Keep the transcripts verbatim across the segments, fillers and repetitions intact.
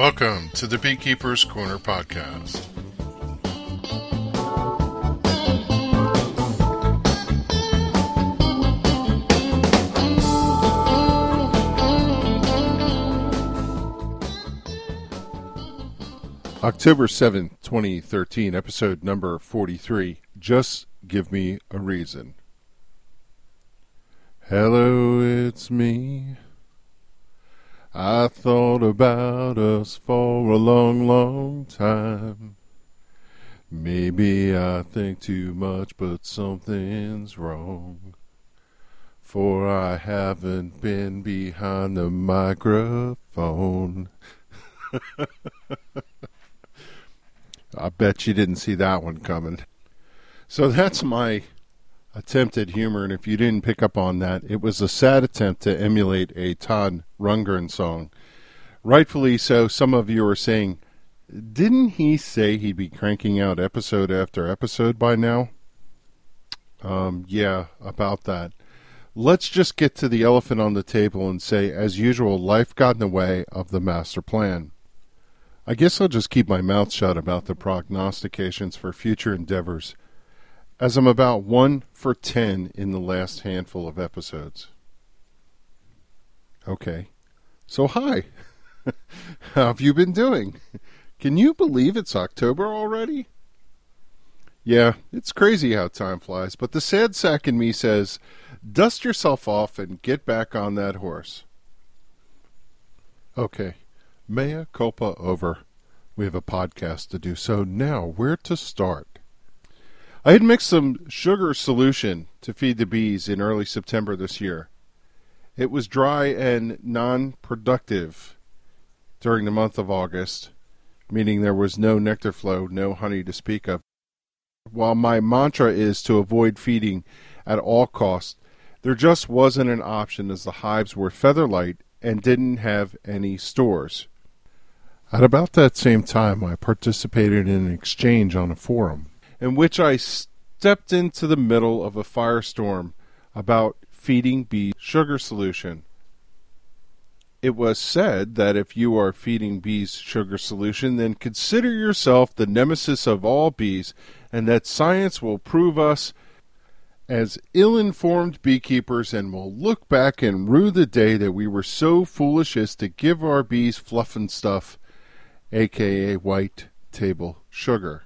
Welcome to the Beekeeper's Corner podcast. October seventh, twenty thirteen, episode number forty-three, Just Give Me a Reason. Hello, it's me. I thought about us for a long, long time. Maybe I think too much, but something's wrong. For I haven't been behind the microphone. I bet you didn't see that one coming. So that's my attempt at humor, and if you didn't pick up on that, it was a sad attempt to emulate a Todd Rundgren song. Rightfully so. Some of you are saying, didn't he say he'd be cranking out episode after episode by now? Um, yeah, about that. Let's just get to the elephant on the table and say, as usual, life got in the way of the master plan. I guess I'll just keep my mouth shut about the prognostications for future endeavors, as I'm about one for ten in the last handful of episodes. Okay, so hi. How have you been doing? Can you believe it's October already? Yeah, it's crazy how time flies, but the sad sack in me says, dust yourself off and get back on that horse. Okay, mea culpa over. We have a podcast to do, so now where to start? I had mixed some sugar solution to feed the bees in early September this year. It was dry and non-productive during the month of August, meaning there was no nectar flow, no honey to speak of. While my mantra is to avoid feeding at all costs, there just wasn't an option as the hives were feather light and didn't have any stores. At about that same time, I participated in an exchange on a forum, in which I stepped into the middle of a firestorm about feeding bees sugar solution. It was said that if you are feeding bees sugar solution, then consider yourself the nemesis of all bees, and that science will prove us as ill-informed beekeepers and will look back and rue the day that we were so foolish as to give our bees fluff and stuff, aka white table sugar.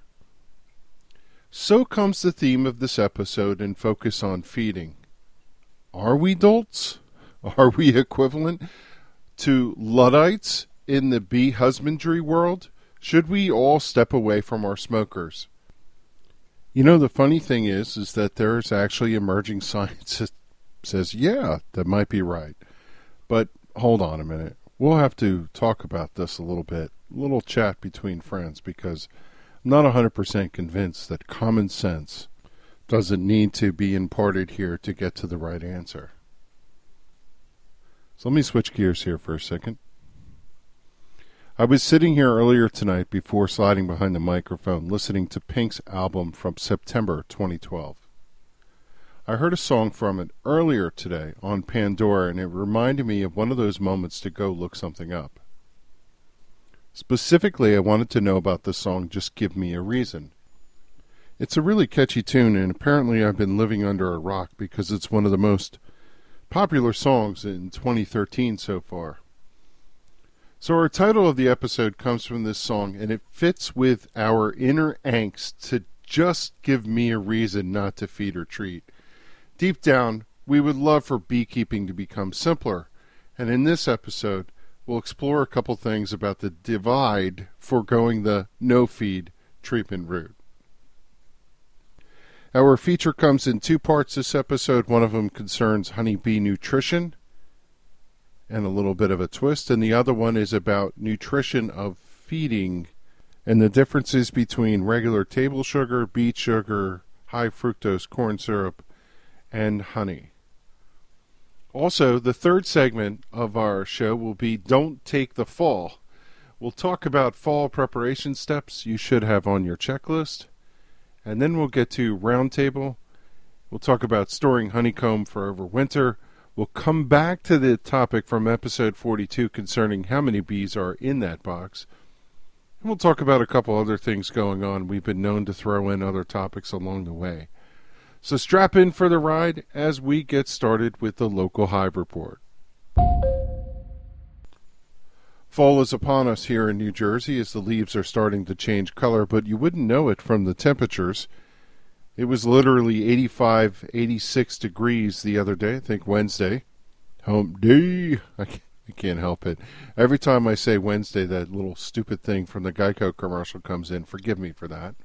So comes the theme of this episode and focus on feeding. Are we dolts? Are we equivalent to Luddites in the bee husbandry world? Should we all step away from our smokers? You know, the funny thing is, is that there's actually emerging science that says, yeah, that might be right. But hold on a minute. We'll have to talk about this a little bit, a little chat between friends, because I'm not one hundred percent convinced that common sense doesn't need to be imparted here to get to the right answer. So let me switch gears here for a second. I was sitting here earlier tonight before sliding behind the microphone listening to Pink's album from September twenty twelve. I heard a song from it earlier today on Pandora, and it reminded me of one of those moments to go look something up. Specifically, I wanted to know about the song Just Give Me a Reason. It's a really catchy tune, and apparently I've been living under a rock because it's one of the most popular songs in twenty thirteen so far. So our title of the episode comes from this song, and it fits with our inner angst to just give me a reason not to feed or treat. Deep down, we would love for beekeeping to become simpler, and in this episode, we'll explore a couple things about the divide for going the no-feed treatment route. Our feature comes in two parts this episode. One of them concerns honeybee nutrition and a little bit of a twist, and the other one is about nutrition of feeding and the differences between regular table sugar, beet sugar, high fructose corn syrup, and honey. Also, the third segment of our show will be Don't Take the Fall. We'll talk about fall preparation steps you should have on your checklist, and then we'll get to Roundtable. We'll talk about storing honeycomb for overwinter. We'll come back to the topic from episode forty-two concerning how many bees are in that box. And we'll talk about a couple other things going on. We've been known to throw in other topics along the way. So strap in for the ride as we get started with the local hive report. Fall is upon us here in New Jersey as the leaves are starting to change color, but you wouldn't know it from the temperatures. It was literally eighty-five, eighty-six degrees the other day, I think Wednesday. Hump day. I can't, I can't help it. Every time I say Wednesday, that little stupid thing from the Geico commercial comes in. Forgive me for that.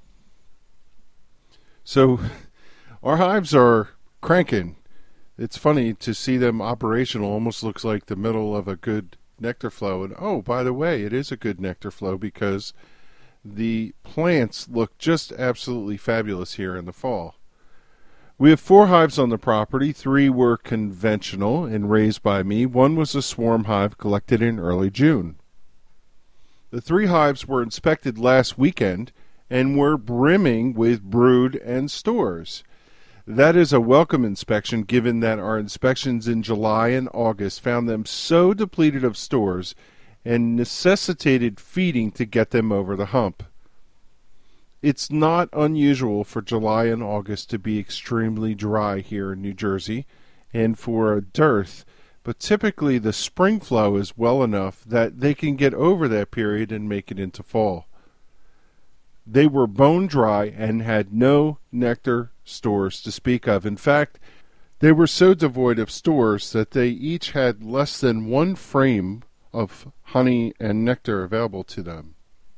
So, our hives are cranking. It's funny to see them operational. Almost looks like the middle of a good nectar flow. And oh, by the way, it is a good nectar flow because the plants look just absolutely fabulous here in the fall. We have four hives on the property. Three were conventional and raised by me. One was a swarm hive collected in early June. The three hives were inspected last weekend and were brimming with brood and stores. That is a welcome inspection, given that our inspections in July and August found them so depleted of stores and necessitated feeding to get them over the hump. It's not unusual for July and August to be extremely dry here in New Jersey and for a dearth, but typically the spring flow is well enough that they can get over that period and make it into fall. They were bone dry and had no nectar stores to speak of. In fact, they were so devoid of stores that they each had less than one frame of honey and nectar available to them.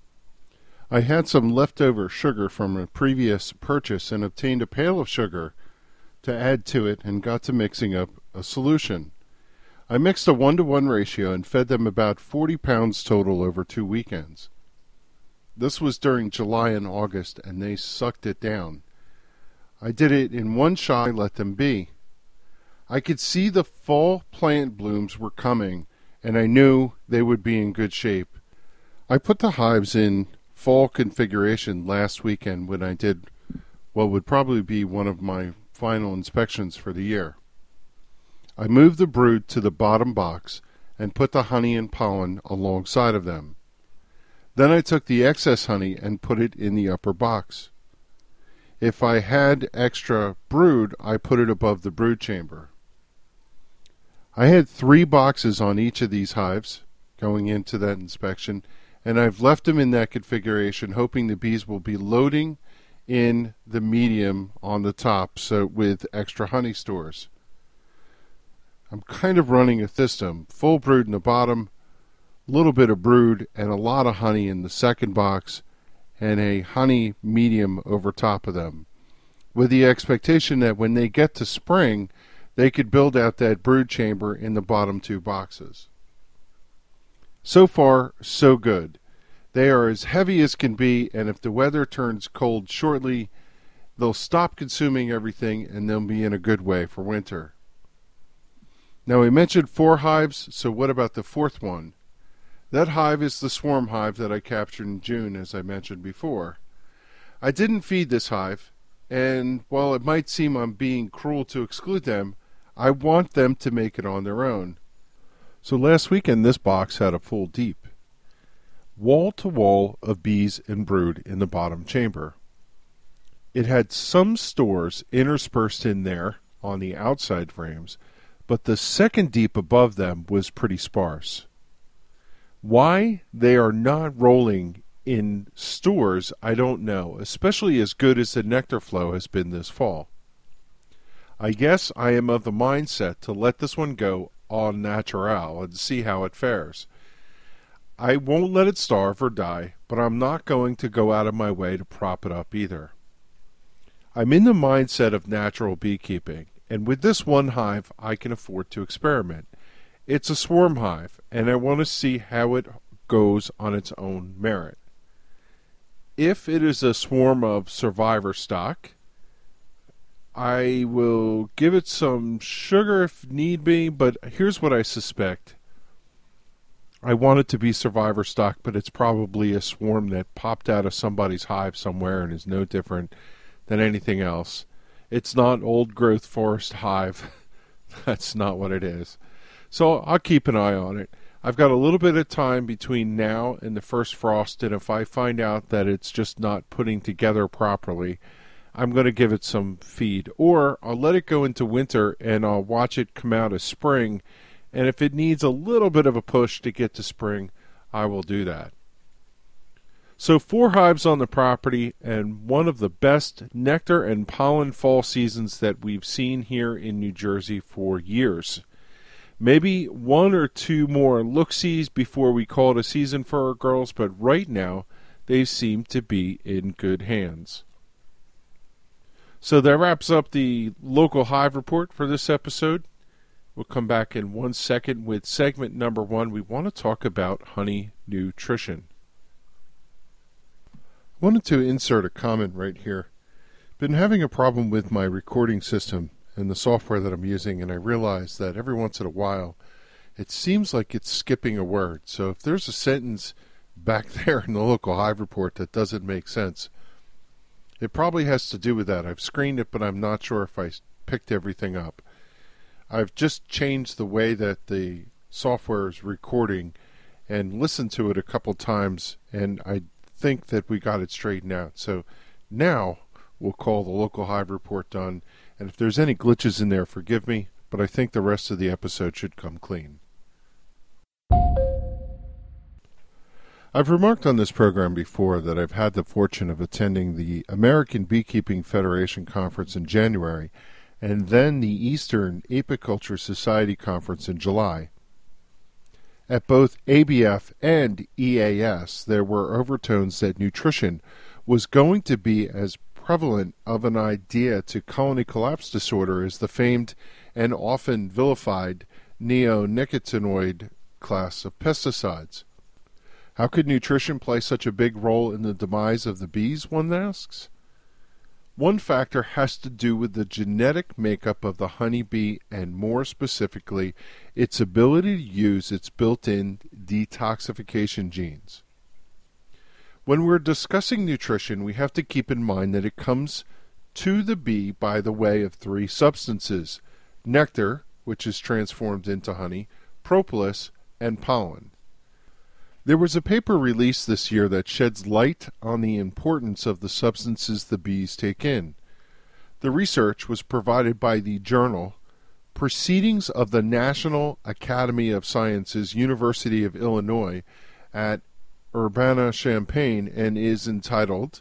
I had some leftover sugar from a previous purchase and obtained a pail of sugar to add to it and got to mixing up a solution. I mixed a one-to-one ratio and fed them about forty pounds total over two weekends. This was during July and August, and they sucked it down. I did it in one shot and let them be. I could see the fall plant blooms were coming, and I knew they would be in good shape. I put the hives in fall configuration last weekend when I did what would probably be one of my final inspections for the year. I moved the brood to the bottom box and put the honey and pollen alongside of them. Then I took the excess honey and put it in the upper box. If I had extra brood, I put it above the brood chamber. I had three boxes on each of these hives going into that inspection, and I've left them in that configuration, hoping the bees will be loading in the medium on the top, so with extra honey stores. I'm kind of running a system, full brood in the bottom, a little bit of brood, and a lot of honey in the second box, and a honey medium over top of them, with the expectation that when they get to spring, they could build out that brood chamber in the bottom two boxes. So far, so good. They are as heavy as can be, and if the weather turns cold shortly, they'll stop consuming everything and they'll be in a good way for winter. Now, we mentioned four hives, so what about the fourth one? That hive is the swarm hive that I captured in June, as I mentioned before. I didn't feed this hive, and while it might seem I'm being cruel to exclude them, I want them to make it on their own. So last weekend this box had a full deep. Wall to wall of bees and brood in the bottom chamber. It had some stores interspersed in there on the outside frames, but the second deep above them was pretty sparse. Why they are not rolling in stores, I don't know, especially as good as the nectar flow has been this fall. I guess I am of the mindset to let this one go au naturel and see how it fares. I won't let it starve or die, but I'm not going to go out of my way to prop it up either. I'm in the mindset of natural beekeeping, and with this one hive I can afford to experiment. It's a swarm hive, and I want to see how it goes on its own merit. If it is a swarm of survivor stock, I will give it some sugar if need be, but here's what I suspect. I want it to be survivor stock, but it's probably a swarm that popped out of somebody's hive somewhere and is no different than anything else. It's not old growth forest hive That's not what it is. So I'll keep an eye on it. I've got a little bit of time between now and the first frost, and if I find out that it's just not putting together properly, I'm going to give it some feed. Or I'll let it go into winter and I'll watch it come out as spring, and if it needs a little bit of a push to get to spring, I will do that. So four hives on the property, and one of the best nectar and pollen fall seasons that we've seen here in New Jersey for years. Maybe one or two more look-sees before we call it a season for our girls, but right now they seem to be in good hands. So that wraps up the local hive report for this episode. We'll come back in one second with segment number one. We want to talk about honey nutrition. I wanted to insert a comment right here. Been having a problem with my recording system and the software that I'm using, and I realize that every once in a while it seems like it's skipping a word. So if there's a sentence back there in the local hive report that doesn't make sense, it probably has to do with that. I've screened it, but I'm not sure if I picked everything up. I've just changed the way that the software is recording and listened to it a couple times, and I think that we got it straightened out. So now we'll call the local hive report done. And if there's any glitches in there, forgive me, but I think the rest of the episode should come clean. I've remarked on this program before that I've had the fortune of attending the American Beekeeping Federation Conference in January, and then the Eastern Apiculture Society Conference in July. At both A B F and E A S, there were overtones that nutrition was going to be as prevalent of an idea to colony collapse disorder as the famed and often vilified neonicotinoid class of pesticides. How could nutrition play such a big role in the demise of the bees, one asks? One factor has to do with the genetic makeup of the honeybee, and more specifically, its ability to use its built-in detoxification genes. When we're discussing nutrition, we have to keep in mind that it comes to the bee by the way of three substances: nectar, which is transformed into honey, propolis, and pollen. There was a paper released this year that sheds light on the importance of the substances the bees take in. The research was provided by the journal Proceedings of the National Academy of Sciences, University of Illinois at Urbana-Champaign, and is entitled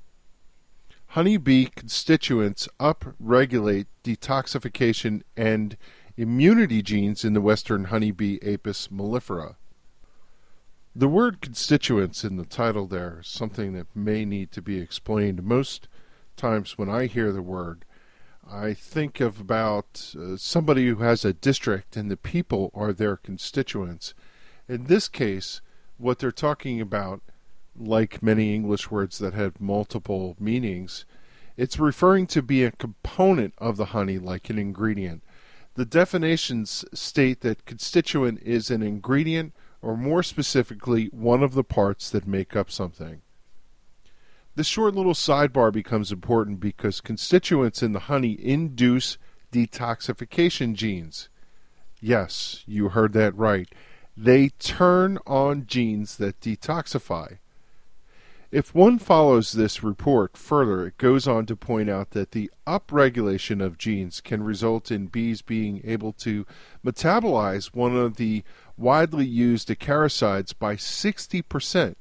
Honeybee Constituents Up-Regulate Detoxification and Immunity Genes in the Western Honeybee Apis mellifera. The word constituents in the title there is something that may need to be explained. Most times when I hear the word, I think of about uh, somebody who has a district and the people are their constituents. In this case, what they're talking about, like many English words that have multiple meanings, it's referring to be a component of the honey, like an ingredient. The definitions state that constituent is an ingredient, or more specifically, one of the parts that make up something. This short little sidebar becomes important because constituents in the honey induce detoxification genes. Yes, you heard that right. They turn on genes that detoxify. If one follows this report further, it goes on to point out that the upregulation of genes can result in bees being able to metabolize one of the widely used acaricides by sixty percent.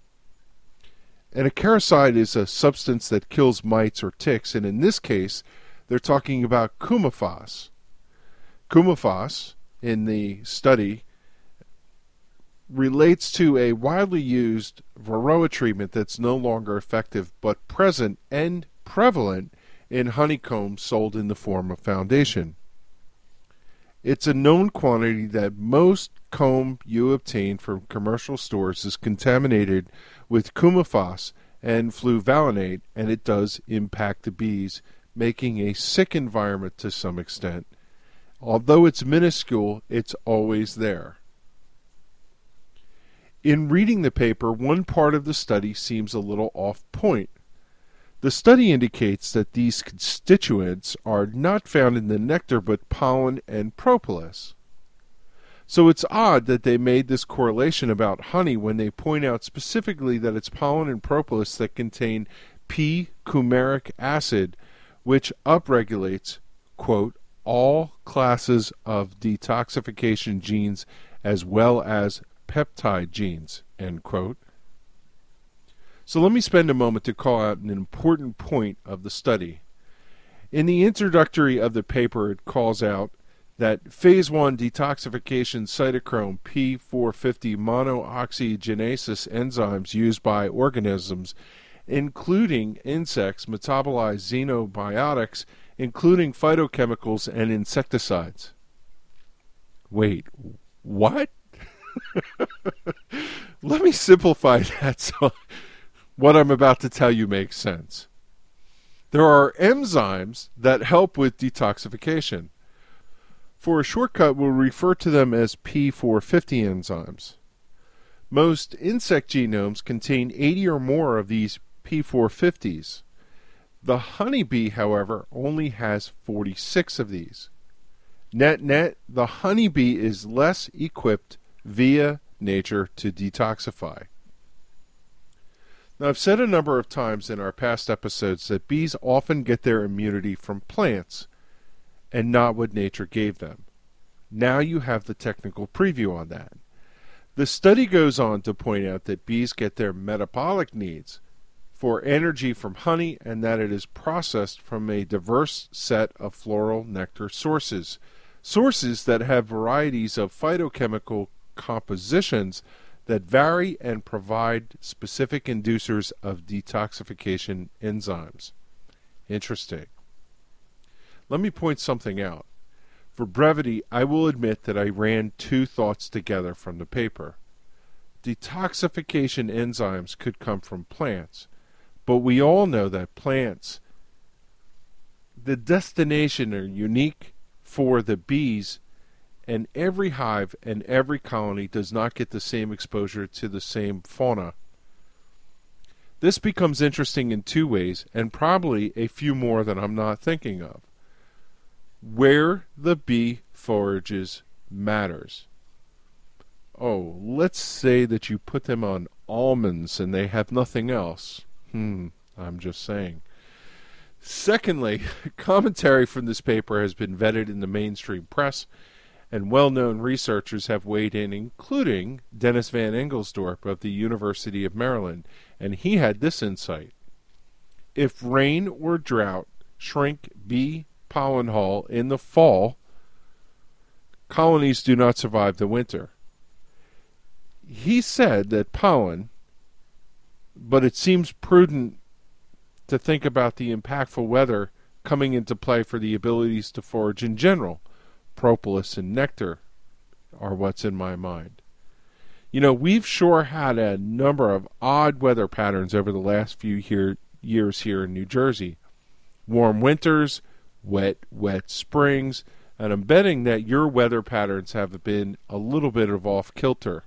An acaricide is a substance that kills mites or ticks, and in this case, they're talking about coumaphos. Coumaphos, in the study, relates to a widely used varroa treatment that's no longer effective but present and prevalent in honeycomb sold in the form of foundation. It's a known quantity that most comb you obtain from commercial stores is contaminated with coumaphos and fluvalinate, and it does impact the bees, making a sick environment to some extent. Although it's minuscule, it's always there. In reading the paper, one part of the study seems a little off point. The study indicates that these constituents are not found in the nectar but pollen and propolis. So it's odd that they made this correlation about honey when they point out specifically that it's pollen and propolis that contain p-coumaric acid, which upregulates, quote, all classes of detoxification genes as well as peptide genes, end quote. So let me spend a moment to call out an important point of the study. In the introductory of the paper, it calls out that phase one detoxification cytochrome P four fifty monooxygenases enzymes used by organisms, including insects, metabolize xenobiotics, including phytochemicals and insecticides. Wait, what? Let me simplify that so what I'm about to tell you makes sense. There are enzymes that help with detoxification. For a shortcut, we'll refer to them as P four fifty enzymes. Most insect genomes contain eighty or more of these P four fifties. The honeybee, however, only has forty-six of these. Net net, the honeybee is less equipped via nature to detoxify. Now, I've said a number of times in our past episodes that bees often get their immunity from plants and not what nature gave them. Now you have the technical preview on that. The study goes on to point out that bees get their metabolic needs for energy from honey and that it is processed from a diverse set of floral nectar sources, sources that have varieties of phytochemical compositions that vary and provide specific inducers of detoxification enzymes. Interesting. Let me point something out. For brevity, I will admit that I ran two thoughts together from the paper. Detoxification enzymes could come from plants, but we all know that plants, the destination are unique for the bees, and every hive and every colony does not get the same exposure to the same fauna. This becomes interesting in two ways, and probably a few more that I'm not thinking of. Where the bee forages matters. Oh, let's say that you put them on almonds and they have nothing else. Hmm, I'm just saying. Secondly, commentary from this paper has been vetted in the mainstream press, and well-known researchers have weighed in, including Dennis Van Engelsdorp of the University of Maryland, and he had this insight. If rain or drought shrink bee pollen haul in the fall, colonies do not survive the winter. He said that pollen, but it seems prudent to think about the impactful weather coming into play for the abilities to forage in general. Propolis and nectar are what's in my mind. You know, we've sure had a number of odd weather patterns over the last few here, years here in New Jersey. Warm winters, wet, wet springs, and I'm betting that your weather patterns have been a little bit of off-kilter.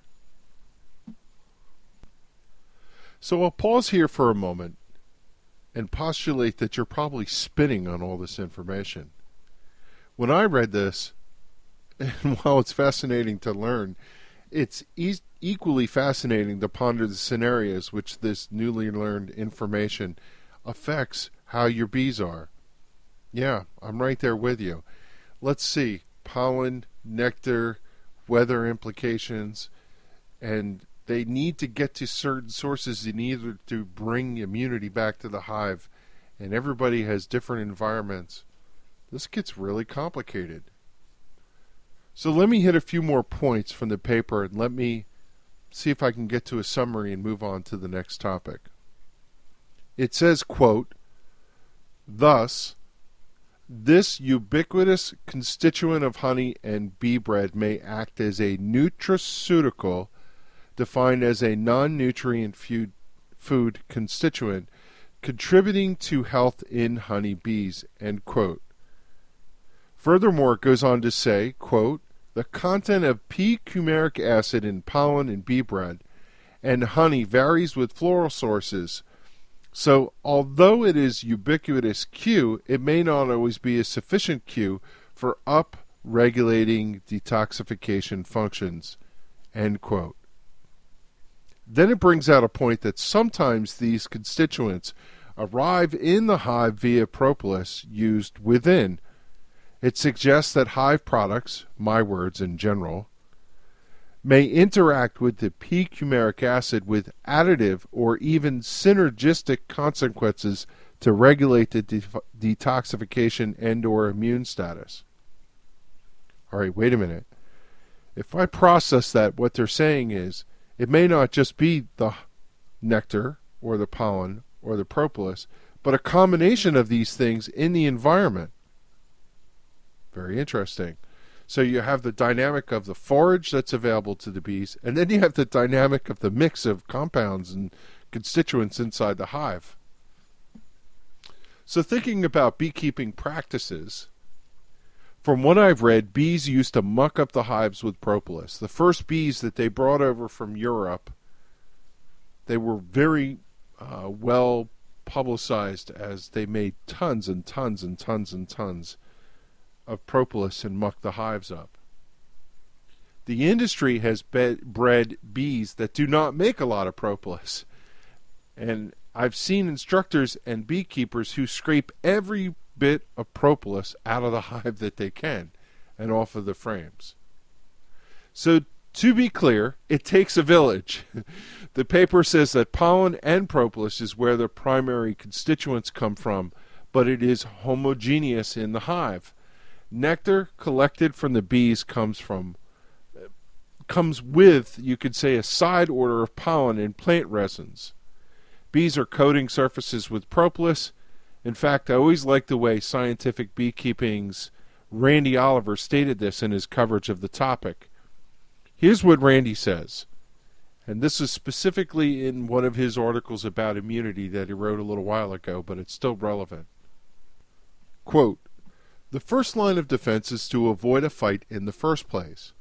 So I'll pause here for a moment and postulate that you're probably spinning on all this information. When I read this, and while it's fascinating to learn, it's e- equally fascinating to ponder the scenarios which this newly learned information affects how your bees are. Yeah, I'm right there with you. Let's see. Pollen, nectar, weather implications, and they need to get to certain sources in order to bring immunity back to the hive, and everybody has different environments. This gets really complicated. So let me hit a few more points from the paper and let me see if I can get to a summary and move on to the next topic. It says, quote, thus, this ubiquitous constituent of honey and bee bread may act as a nutraceutical, defined as a non-nutrient food, food constituent, contributing to health in honey bees, end quote. Furthermore, it goes on to say, quote, the content of p-coumaric acid in pollen and bee bread and honey varies with floral sources, So, although it is ubiquitous cue, it may not always be a sufficient cue for up-regulating detoxification functions, end quote. Then it brings out a point that sometimes these constituents arrive in the hive via propolis used within. It suggests that hive products, my words in general, may interact with the p-cumaric acid with additive or even synergistic consequences to regulate the de- detoxification and or immune status. All right, wait a minute. If I process that, what they're saying is it may not just be the nectar or the pollen or the propolis, but a combination of these things in the environment. Very interesting. So you have the dynamic of the forage that's available to the bees, and then you have the dynamic of the mix of compounds and constituents inside the hive. So thinking about beekeeping practices, from what I've read, bees used to muck up the hives with propolis. The first bees that they brought over from Europe, they were very uh, well publicized as they made tons and tons and tons and tons of propolis and muck the hives up. The industry has be- bred bees that do not make a lot of propolis. And I've seen instructors and beekeepers who scrape every bit of propolis out of the hive that they can and off of the frames. So to be clear, it takes a village. The paper says that pollen and propolis is where the primary constituents come from, but it is homogeneous in the hive. Nectar collected from the bees comes from comes with, you could say, a side order of pollen and plant resins. Bees are coating surfaces with propolis. In fact, I always like the way Scientific Beekeeping's Randy Oliver stated this in his coverage of the topic. Here's what Randy says, and this is specifically in one of his articles about immunity that he wrote a little while ago, but it's still relevant. Quote, "The first line of defense is to avoid a fight in the first place.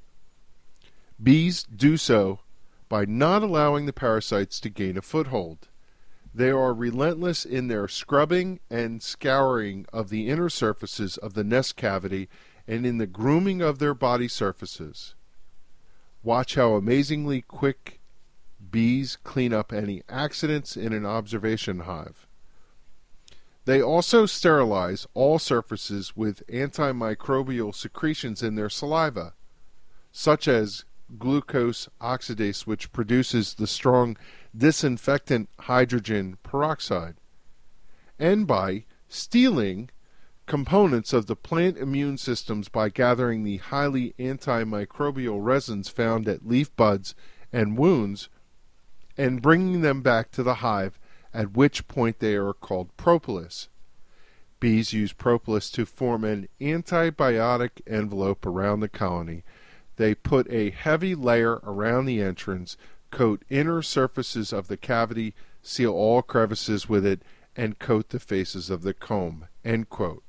Bees do so by not allowing the parasites to gain a foothold. They are relentless in their scrubbing and scouring of the inner surfaces of the nest cavity and in the grooming of their body surfaces. Watch how amazingly quick bees clean up any accidents in an observation hive. They also sterilize all surfaces with antimicrobial secretions in their saliva, such as glucose oxidase, which produces the strong disinfectant hydrogen peroxide, and by stealing components of the plant immune systems by gathering the highly antimicrobial resins found at leaf buds and wounds and bringing them back to the hive, at which point they are called propolis. Bees use propolis to form an antibiotic envelope around the colony. They put a heavy layer around the entrance, coat inner surfaces of the cavity, seal all crevices with it, and coat the faces of the comb." End quote.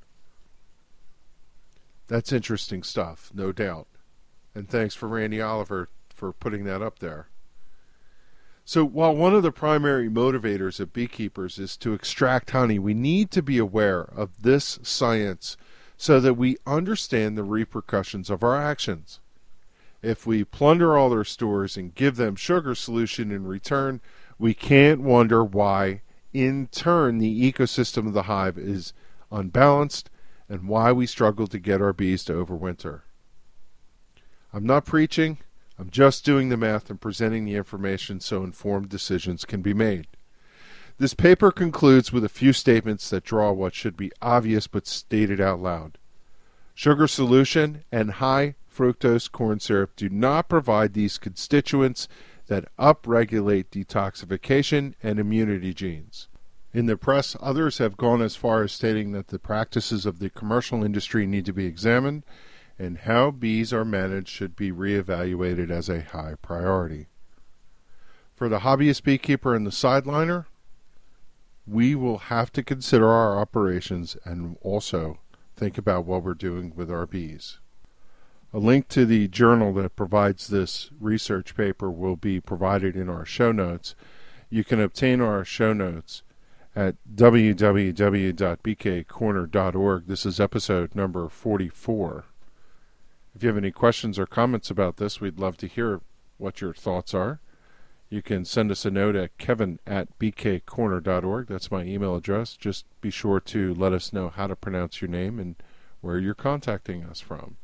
That's interesting stuff, no doubt. And thanks for Randy Oliver for putting that up there. So while one of the primary motivators of beekeepers is to extract honey, we need to be aware of this science so that we understand the repercussions of our actions. If we plunder all their stores and give them sugar solution in return, we can't wonder why, in turn, the ecosystem of the hive is unbalanced and why we struggle to get our bees to overwinter. I'm not preaching. I'm just doing the math and presenting the information so informed decisions can be made. This paper concludes with a few statements that draw what should be obvious but stated out loud. Sugar solution and high fructose corn syrup do not provide these constituents that upregulate detoxification and immunity genes. In the press, others have gone as far as stating that the practices of the commercial industry need to be examined and how bees are managed should be reevaluated as a high priority. For the hobbyist beekeeper and the sideliner, we will have to consider our operations and also think about what we're doing with our bees. A link to the journal that provides this research paper will be provided in our show notes. You can obtain our show notes at w w w dot b k corner dot org. This is episode number forty-four. If you have any questions or comments about this, we'd love to hear what your thoughts are. You can send us a note at kevin at b k corner dot org. That's my email address. Just be sure to let us know how to pronounce your name and where you're contacting us from.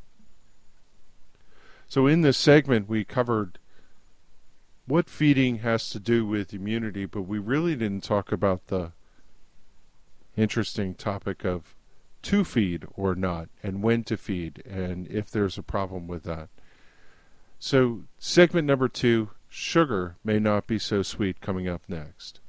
So in this segment, we covered what feeding has to do with immunity, but we really didn't talk about the interesting topic of to feed or not, and when to feed, and if there's a problem with that. So segment number two, sugar may not be so sweet, coming up next.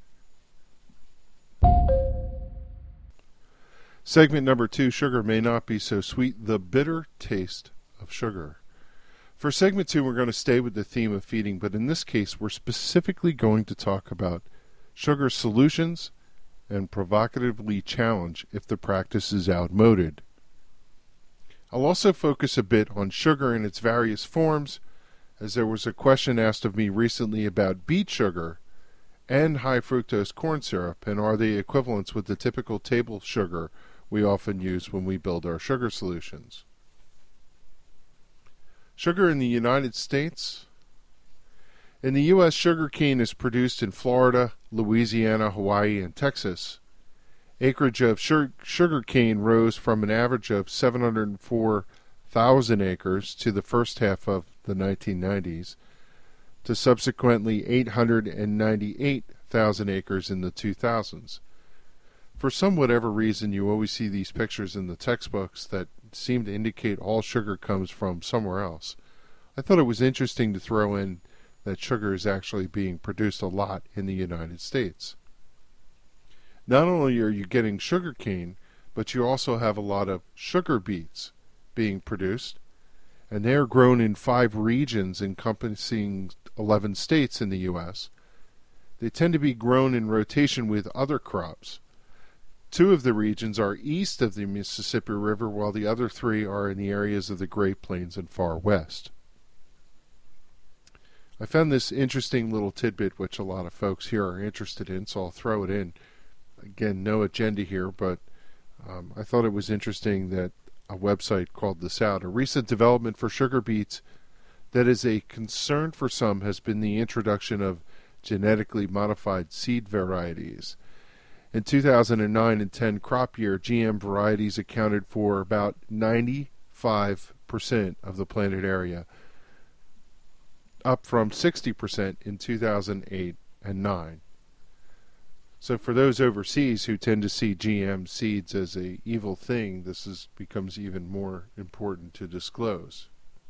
Segment number two, sugar may not be so sweet, the bitter taste of sugar. For segment two, we're going to stay with the theme of feeding, but in this case, we're specifically going to talk about sugar solutions and provocatively challenge if the practice is outmoded. I'll also focus a bit on sugar in its various forms, as there was a question asked of me recently about beet sugar and high fructose corn syrup, and are they equivalents with the typical table sugar we often use when we build our sugar solutions. Sugar in the United States. In the U S, sugar cane is produced in Florida, Louisiana, Hawaii, and Texas. Acreage of sugar cane rose from an average of seven hundred four thousand acres to the first half of the nineteen nineties, to subsequently eight hundred ninety-eight thousand acres in the two thousands. For some whatever reason, you always see these pictures in the textbooks that seem to indicate all sugar comes from somewhere else. I thought it was interesting to throw in that sugar is actually being produced a lot in the United States. Not only are you getting sugar cane, but you also have a lot of sugar beets being produced, and they are grown in five regions encompassing eleven states in the U S. They tend to be grown in rotation with other crops. Two of the regions are east of the Mississippi River, while the other three are in the areas of the Great Plains and Far West. I found this interesting little tidbit, which a lot of folks here are interested in, so I'll throw it in. Again, no agenda here, but um, I thought it was interesting that a website called this out. A recent development for sugar beets that is a concern for some has been the introduction of genetically modified seed varieties. In two thousand nine and ten crop year, G M varieties accounted for about ninety-five percent of the planted area, up from sixty percent in two thousand eight and nine. So for those overseas who tend to see G M seeds as a evil thing, this is, becomes even more important to disclose.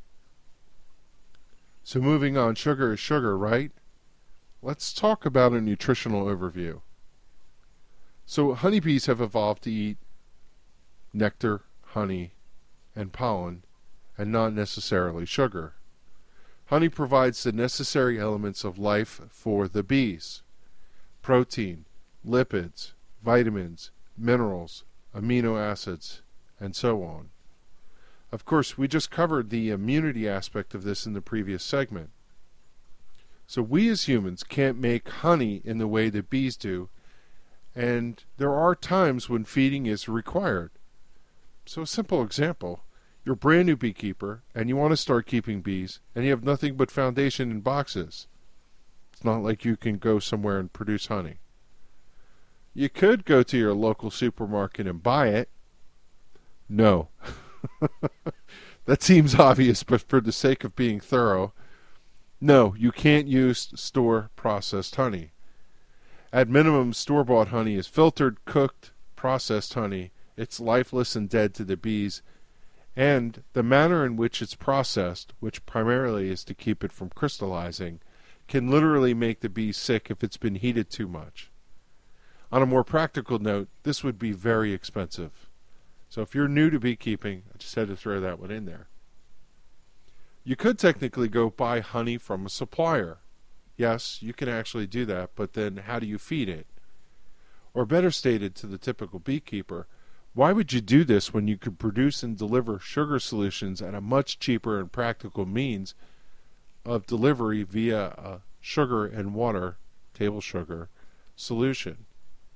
So moving on, sugar is sugar, right? Let's talk about a nutritional overview. So honeybees have evolved to eat nectar, honey, and pollen, and not necessarily sugar. Honey provides the necessary elements of life for the bees: protein, lipids, vitamins, minerals, amino acids, and so on. Of course, we just covered the immunity aspect of this in the previous segment. So we as humans can't make honey in the way that bees do, and there are times when feeding is required. So a simple example, you're a brand new beekeeper and you want to start keeping bees, and you have nothing but foundation in boxes. It's not like you can go somewhere and produce honey. You could go to your local supermarket and buy it. No. That seems obvious, but for the sake of being thorough, no, you can't use store-processed honey. At minimum, store-bought honey is filtered, cooked, processed honey. It's lifeless and dead to the bees, and the manner in which it's processed, which primarily is to keep it from crystallizing, can literally make the bees sick if it's been heated too much. On a more practical note, this would be very expensive. So if you're new to beekeeping, I just had to throw that one in there. You could technically go buy honey from a supplier. Yes, you can actually do that, but then how do you feed it? Or better stated to the typical beekeeper, why would you do this when you could produce and deliver sugar solutions at a much cheaper and practical means of delivery via a sugar and water, table sugar, solution?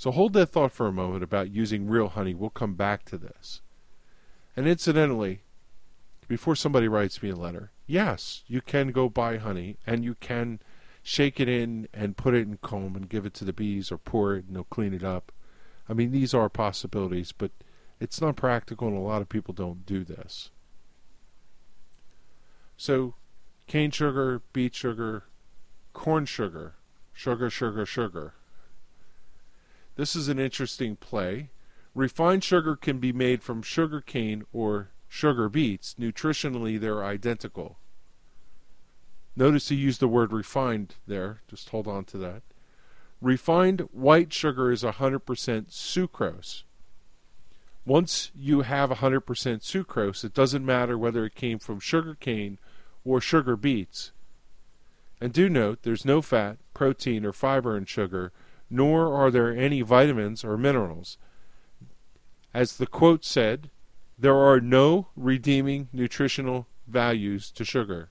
So hold that thought for a moment about using real honey. We'll come back to this. And incidentally, before somebody writes me a letter, yes, you can go buy honey, and you can shake it in and put it in comb and give it to the bees, or pour it and they'll clean it up. I mean, these are possibilities, but it's not practical, and a lot of people don't do this. So, cane sugar, beet sugar, corn sugar, sugar, sugar, sugar. This is an interesting play. Refined sugar can be made from sugar cane or sugar beets. Nutritionally, they're identical. Notice he used the word refined there. Just hold on to that. Refined white sugar is one hundred percent sucrose. Once you have one hundred percent sucrose, it doesn't matter whether it came from sugar cane or sugar beets. And do note, there's no fat, protein, or fiber in sugar, nor are there any vitamins or minerals. As the quote said, there are no redeeming nutritional values to sugar.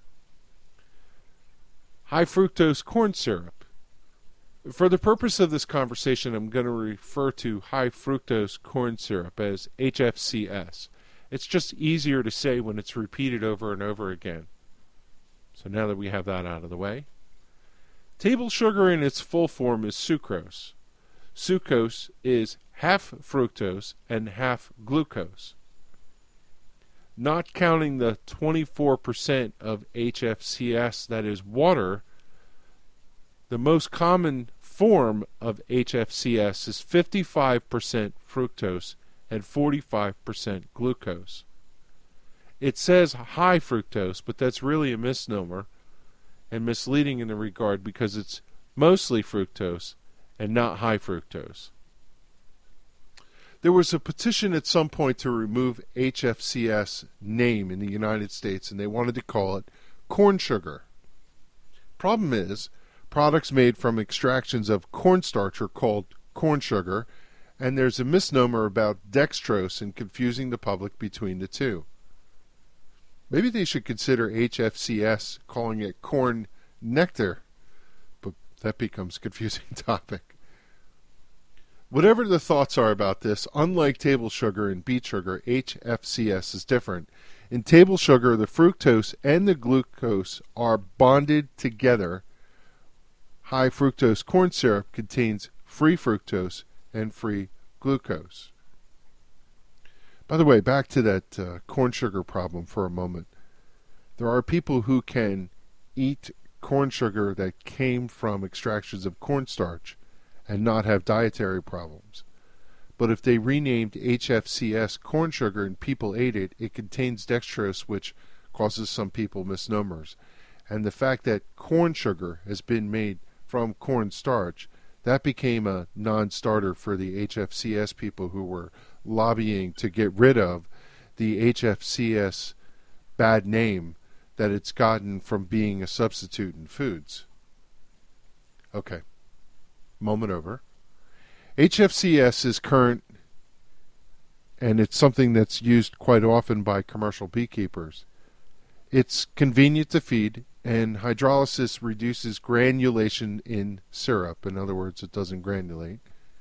High fructose corn syrup. For the purpose of this conversation, I'm going to refer to high fructose corn syrup as H F C S. It's just easier to say when it's repeated over and over again. So now that we have that out of the way, table sugar in its full form is sucrose. Sucrose is half fructose and half glucose. Not counting the twenty-four percent of H F C S that is water, the most common form of H F C S is fifty-five percent fructose and forty-five percent glucose. It says high fructose, but that's really a misnomer and misleading in the regard because it's mostly fructose and not high fructose. There was a petition at some point to remove H F C S name in the United States, and they wanted to call it corn sugar. Problem is, products made from extractions of cornstarch are called corn sugar, and there's a misnomer about dextrose and confusing the public between the two. Maybe they should consider H F C S calling it corn nectar, but that becomes a confusing topic. Whatever the thoughts are about this, unlike table sugar and beet sugar, H F C S is different. In table sugar, the fructose and the glucose are bonded together. High fructose corn syrup contains free fructose and free glucose. By the way, back to that uh, corn sugar problem for a moment. There are people who can eat corn sugar that came from extractions of cornstarch and not have dietary problems. But if they renamed H F C S corn sugar and people ate it, it contains dextrose, which causes some people misnomers. And the fact that corn sugar has been made from cornstarch, that became a non-starter for the H F C S people who were lobbying to get rid of the H F C S bad name that it's gotten from being a substitute in foods. Okay. Moment over. H F C S is current, and it's something that's used quite often by commercial beekeepers. It's convenient to feed, and hydrolysis reduces granulation in syrup. In other words, it doesn't granulate.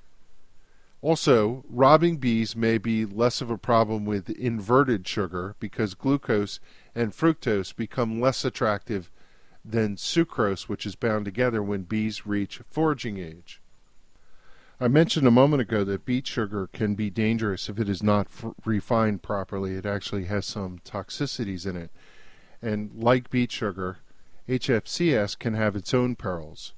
Also, robbing bees may be less of a problem with inverted sugar because glucose and fructose become less attractive than sucrose, which is bound together when bees reach foraging age. I mentioned a moment ago that beet sugar can be dangerous if it is not f- refined properly. It actually has some toxicities in it. And like beet sugar, H F C S can have its own perils.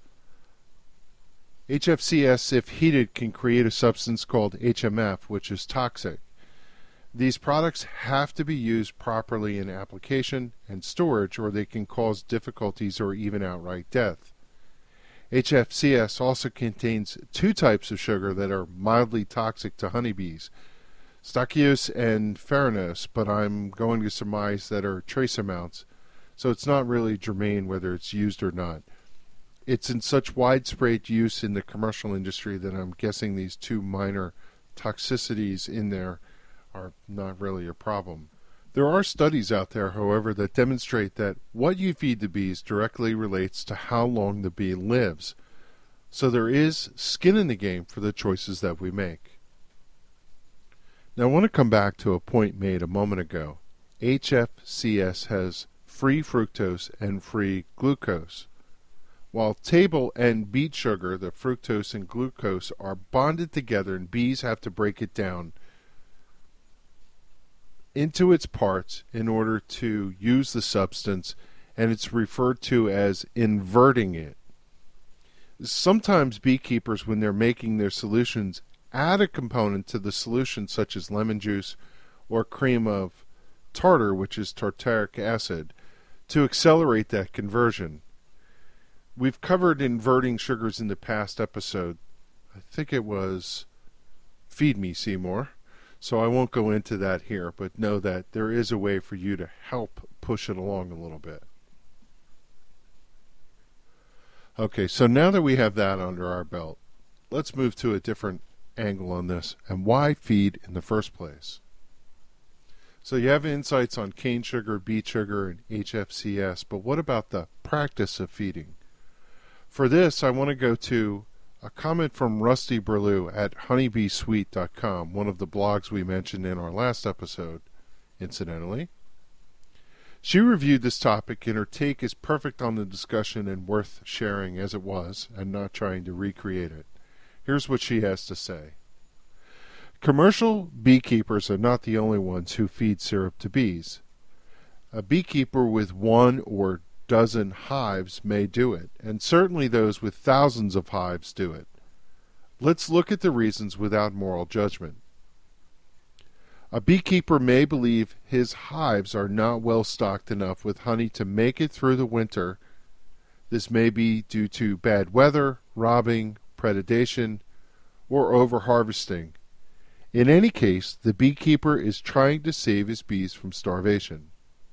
H F C S, if heated, can create a substance called H M F, which is toxic. These products have to be used properly in application and storage, or they can cause difficulties or even outright death. H F C S also contains two types of sugar that are mildly toxic to honeybees, stachyose and farrinose, but I'm going to surmise that are trace amounts, so it's not really germane whether it's used or not. It's in such widespread use in the commercial industry that I'm guessing these two minor toxicities in there are not really a problem. There are studies out there, however, that demonstrate that what you feed the bees directly relates to how long the bee lives. So there is skin in the game for the choices that we make. Now I want to come back to a point made a moment ago. H F C S has free fructose and free glucose. While table and beet sugar, the fructose and glucose, are bonded together and bees have to break it down into its parts in order to use the substance, and it's referred to as inverting it. Sometimes beekeepers, when they're making their solutions, add a component to the solution such as lemon juice or cream of tartar, which is tartaric acid, to accelerate that conversion. We've covered inverting sugars in the past episode. I think it was Feed Me, Seymour. So I won't go into that here, but know that there is a way for you to help push it along a little bit. Okay, so now that we have that under our belt, let's move to a different angle on this and why feed in the first place. So you have insights on cane sugar, beet sugar, and H F C S, but what about the practice of feeding? For this, I want to go to a comment from Rusty Burlew at honeybee sweet dot com, one of the blogs we mentioned in our last episode, incidentally. She reviewed this topic, and her take is perfect on the discussion and worth sharing as it was, and not trying to recreate it. Here's what she has to say. Commercial beekeepers are not the only ones who feed syrup to bees. A beekeeper with one or dozen hives may do it, and certainly those with thousands of hives do it. Let's look at the reasons without moral judgment. A beekeeper may believe his hives are not well stocked enough with honey to make it through the winter. This may be due to bad weather, robbing, predation, or over-harvesting. In any case, the beekeeper is trying to save his bees from starvation.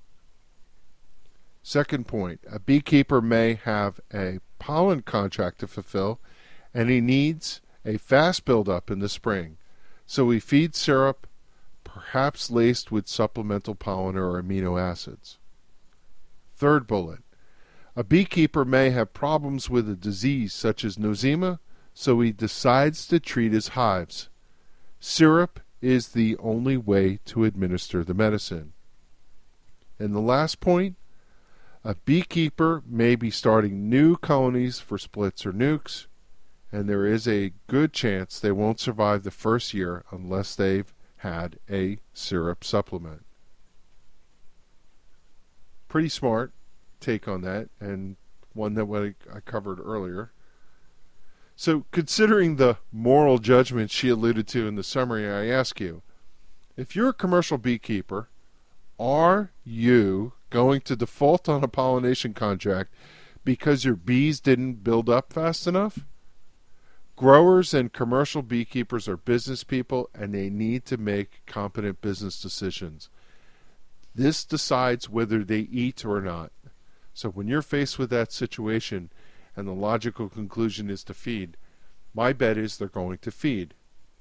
Second point, a beekeeper may have a pollen contract to fulfill, and he needs a fast buildup in the spring. So he feeds syrup, perhaps laced with supplemental pollen or amino acids. Third bullet, a beekeeper may have problems with a disease such as nosema, so he decides to treat his hives. Syrup is the only way to administer the medicine. And the last point, a beekeeper may be starting new colonies for splits or nukes, and there is a good chance they won't survive the first year unless they've had a syrup supplement. Pretty smart take on that, and one that I covered earlier. So, considering the moral judgment she alluded to in the summary, I ask you, if you're a commercial beekeeper, are you going to default on a pollination contract because your bees didn't build up fast enough? Growers and commercial beekeepers are business people, and they need to make competent business decisions. This decides whether they eat or not. So when you're faced with that situation and the logical conclusion is to feed, my bet is they're going to feed.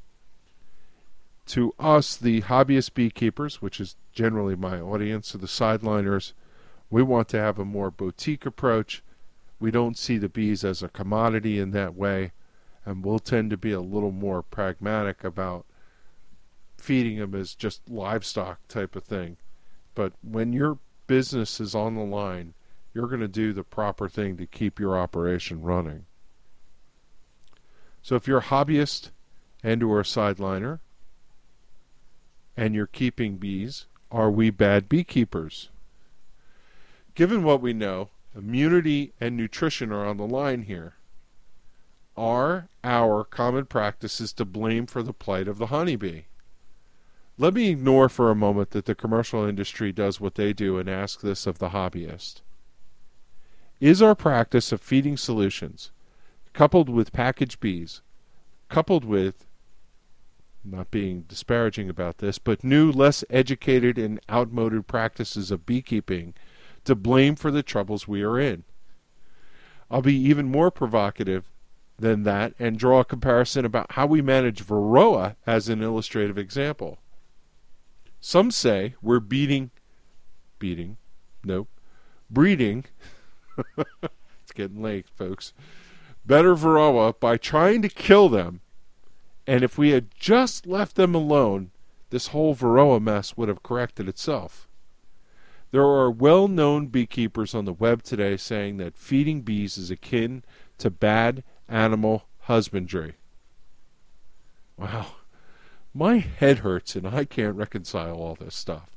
To us, the hobbyist beekeepers, which is generally my audience, or the sideliners, we want to have a more boutique approach. We don't see the bees as a commodity in that way, and we'll tend to be a little more pragmatic about feeding them as just livestock type of thing. But when your business is on the line, you're going to do the proper thing to keep your operation running. So if you're a hobbyist and or a sideliner, and you're keeping bees, are we bad beekeepers? Given what we know, immunity and nutrition are on the line here. Are our common practices to blame for the plight of the honeybee? Let me ignore for a moment that the commercial industry does what they do and ask this of the hobbyist. Is our practice of feeding solutions, coupled with packaged bees, coupled with, not being disparaging about this, but new, less educated and outmoded practices of beekeeping, to blame for the troubles we are in? I'll be even more provocative than that and draw a comparison about how we manage Varroa as an illustrative example. Some say we're beating, beating, nope, breeding, it's getting late, folks, better varroa by trying to kill them. And if we had just left them alone, this whole varroa mess would have corrected itself. There are well-known beekeepers on the web today saying that feeding bees is akin to bad animal husbandry. Wow. My head hurts and I can't reconcile all this stuff.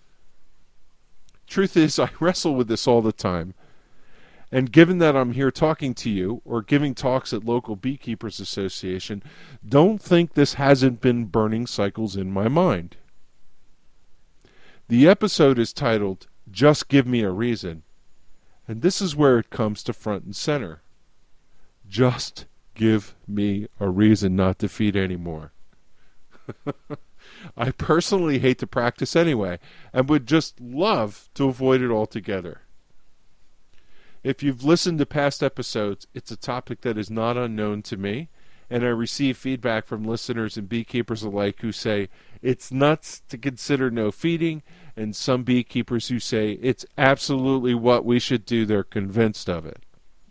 Truth is, I wrestle with this all the time. And given that I'm here talking to you or giving talks at local Beekeepers Association, don't think this hasn't been burning cycles in my mind. The episode is titled, Just Give Me a Reason, and this is where it comes to front and center. Just give me a reason not to feed anymore. I personally hate to practice anyway, and would just love to avoid it altogether. If you've listened to past episodes, it's a topic that is not unknown to me, and I receive feedback from listeners and beekeepers alike who say it's nuts to consider no feeding, and some beekeepers who say it's absolutely what we should do. They're convinced of it.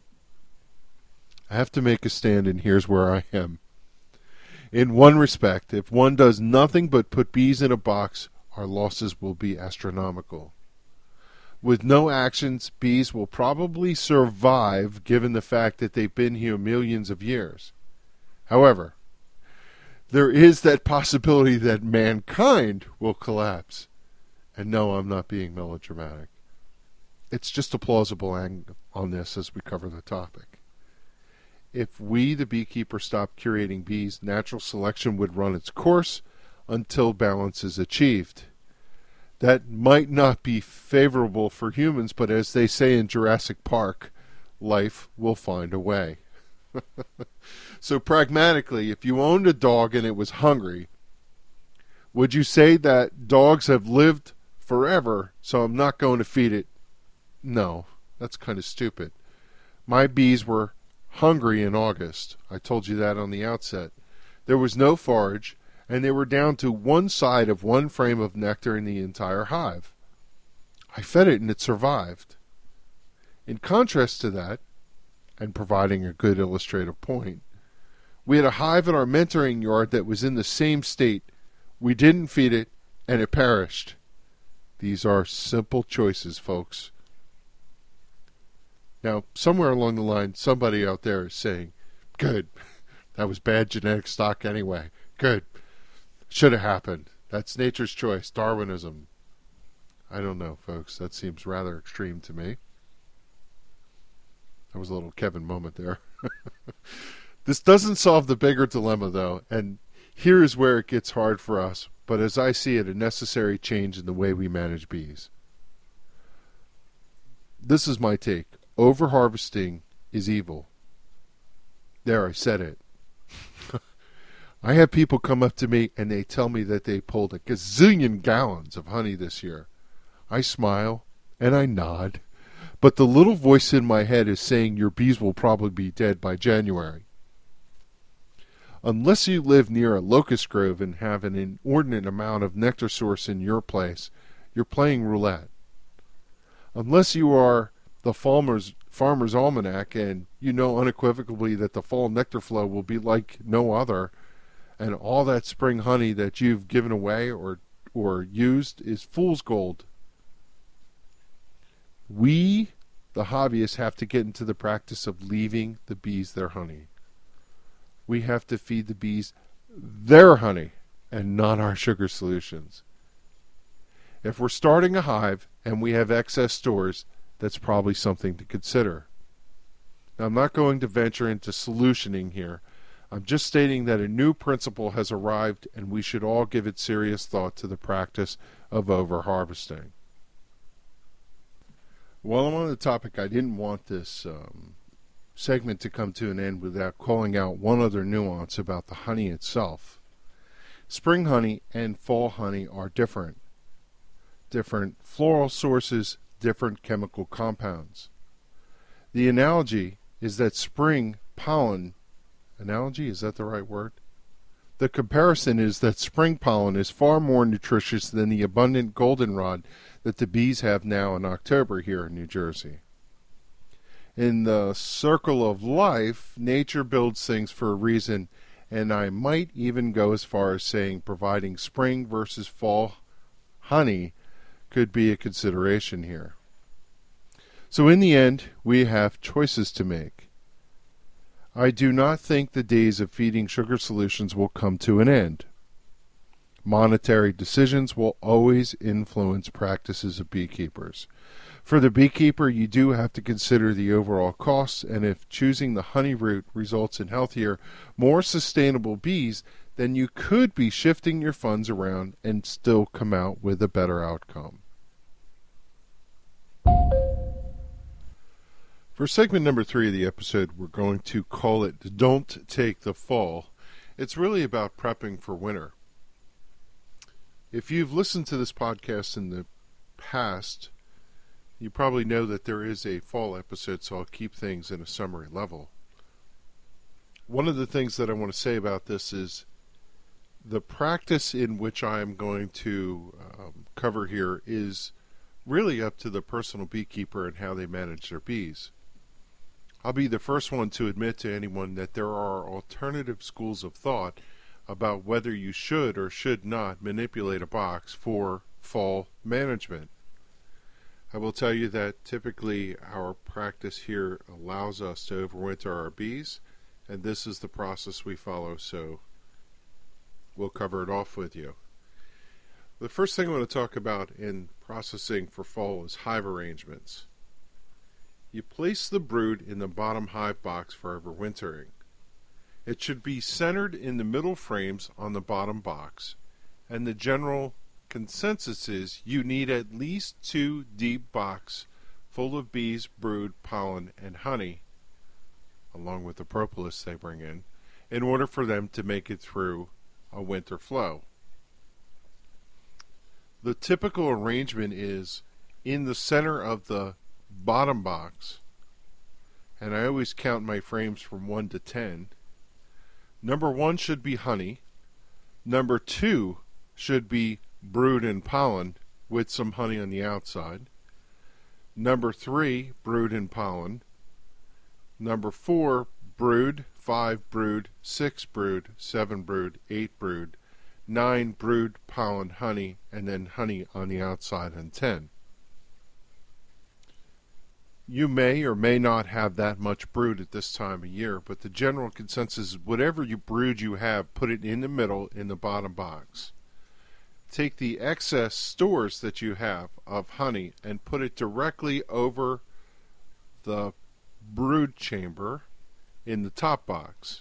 I have to make a stand, and here's where I am. In one respect, if one does nothing but put bees in a box, our losses will be astronomical. With no actions, bees will probably survive given the fact that they've been here millions of years. However, there is that possibility that mankind will collapse. And no, I'm not being melodramatic. It's just a plausible angle on this as we cover the topic. If we, the beekeeper, stop curating bees, natural selection would run its course until balance is achieved. That might not be favorable for humans, but as they say in Jurassic Park, life will find a way. So pragmatically, if you owned a dog and it was hungry, would you say that dogs have lived forever, so I'm not going to feed it? No, that's kind of stupid. My bees were hungry in August. I told you that on the outset. There was no forage, and they were down to one side of one frame of nectar in the entire hive. I fed it and it survived. In contrast to that, and providing a good illustrative point, we had a hive in our mentoring yard that was in the same state. We didn't feed it, and it perished. These are simple choices, folks. Now, somewhere along the line, somebody out there is saying, good, that was bad genetic stock anyway. Good. Should have happened. That's nature's choice, Darwinism. I don't know, folks. That seems rather extreme to me. That was a little Kevin moment there. This doesn't solve the bigger dilemma, though, and here is where it gets hard for us, but as I see it, a necessary change in the way we manage bees. This is my take. Overharvesting is evil. There, I said it. I have people come up to me and they tell me that they pulled a gazillion gallons of honey this year. I smile and I nod, but the little voice in my head is saying your bees will probably be dead by January. Unless you live near a locust grove and have an inordinate amount of nectar source in your place, you're playing roulette. Unless you are the farmer's, farmer's almanac and you know unequivocally that the fall nectar flow will be like no other, and all that spring honey that you've given away or or used is fool's gold. We, the hobbyists, have to get into the practice of leaving the bees their honey. We have to feed the bees their honey and not our sugar solutions. If we're starting a hive and we have excess stores, that's probably something to consider. Now, I'm not going to venture into solutioning here. I'm just stating that a new principle has arrived and we should all give it serious thought to the practice of overharvesting. While I'm on the topic, I didn't want this um, segment to come to an end without calling out one other nuance about the honey itself. Spring honey and fall honey are different. Different floral sources, different chemical compounds. The analogy is that spring pollen, analogy, is that the right word? The comparison is that spring pollen is far more nutritious than the abundant goldenrod that the bees have now in October here in New Jersey. In the circle of life, nature builds things for a reason, and I might even go as far as saying providing spring versus fall honey could be a consideration here. So in the end, we have choices to make. I do not think the days of feeding sugar solutions will come to an end. Monetary decisions will always influence practices of beekeepers. For the beekeeper, you do have to consider the overall costs, and if choosing the honey route results in healthier, more sustainable bees, then you could be shifting your funds around and still come out with a better outcome. For segment number three of the episode, we're going to call it Don't Take the Fall. It's really about prepping for winter. If you've listened to this podcast in the past, you probably know that there is a fall episode, so I'll keep things in a summary level. One of the things that I want to say about this is the practice in which I am going to um, cover here is really up to the personal beekeeper and how they manage their bees. I'll be the first one to admit to anyone that there are alternative schools of thought about whether you should or should not manipulate a box for fall management. I will tell you that typically our practice here allows us to overwinter our bees, and this is the process we follow, so we'll cover it off with you. The first thing I want to talk about in processing for fall is hive arrangements. You place the brood in the bottom hive box for overwintering. It should be centered in the middle frames on the bottom box, and the general consensus is you need at least two deep boxes full of bees, brood, pollen, and honey, along with the propolis they bring in, in order for them to make it through a winter flow. The typical arrangement is in the center of the bottom box, and I always count my frames from one to ten. Number one should be honey. Number two should be brood and pollen with some honey on the outside. Number three, brood and pollen. Number four, brood, five brood, six brood, seven brood, eight brood, nine brood, pollen, honey, and then honey on the outside, and ten. You may or may not have that much brood at this time of year, but the general consensus is whatever you brood you have, put it in the middle in the bottom box. Take the excess stores that you have of honey and put it directly over the brood chamber in the top box.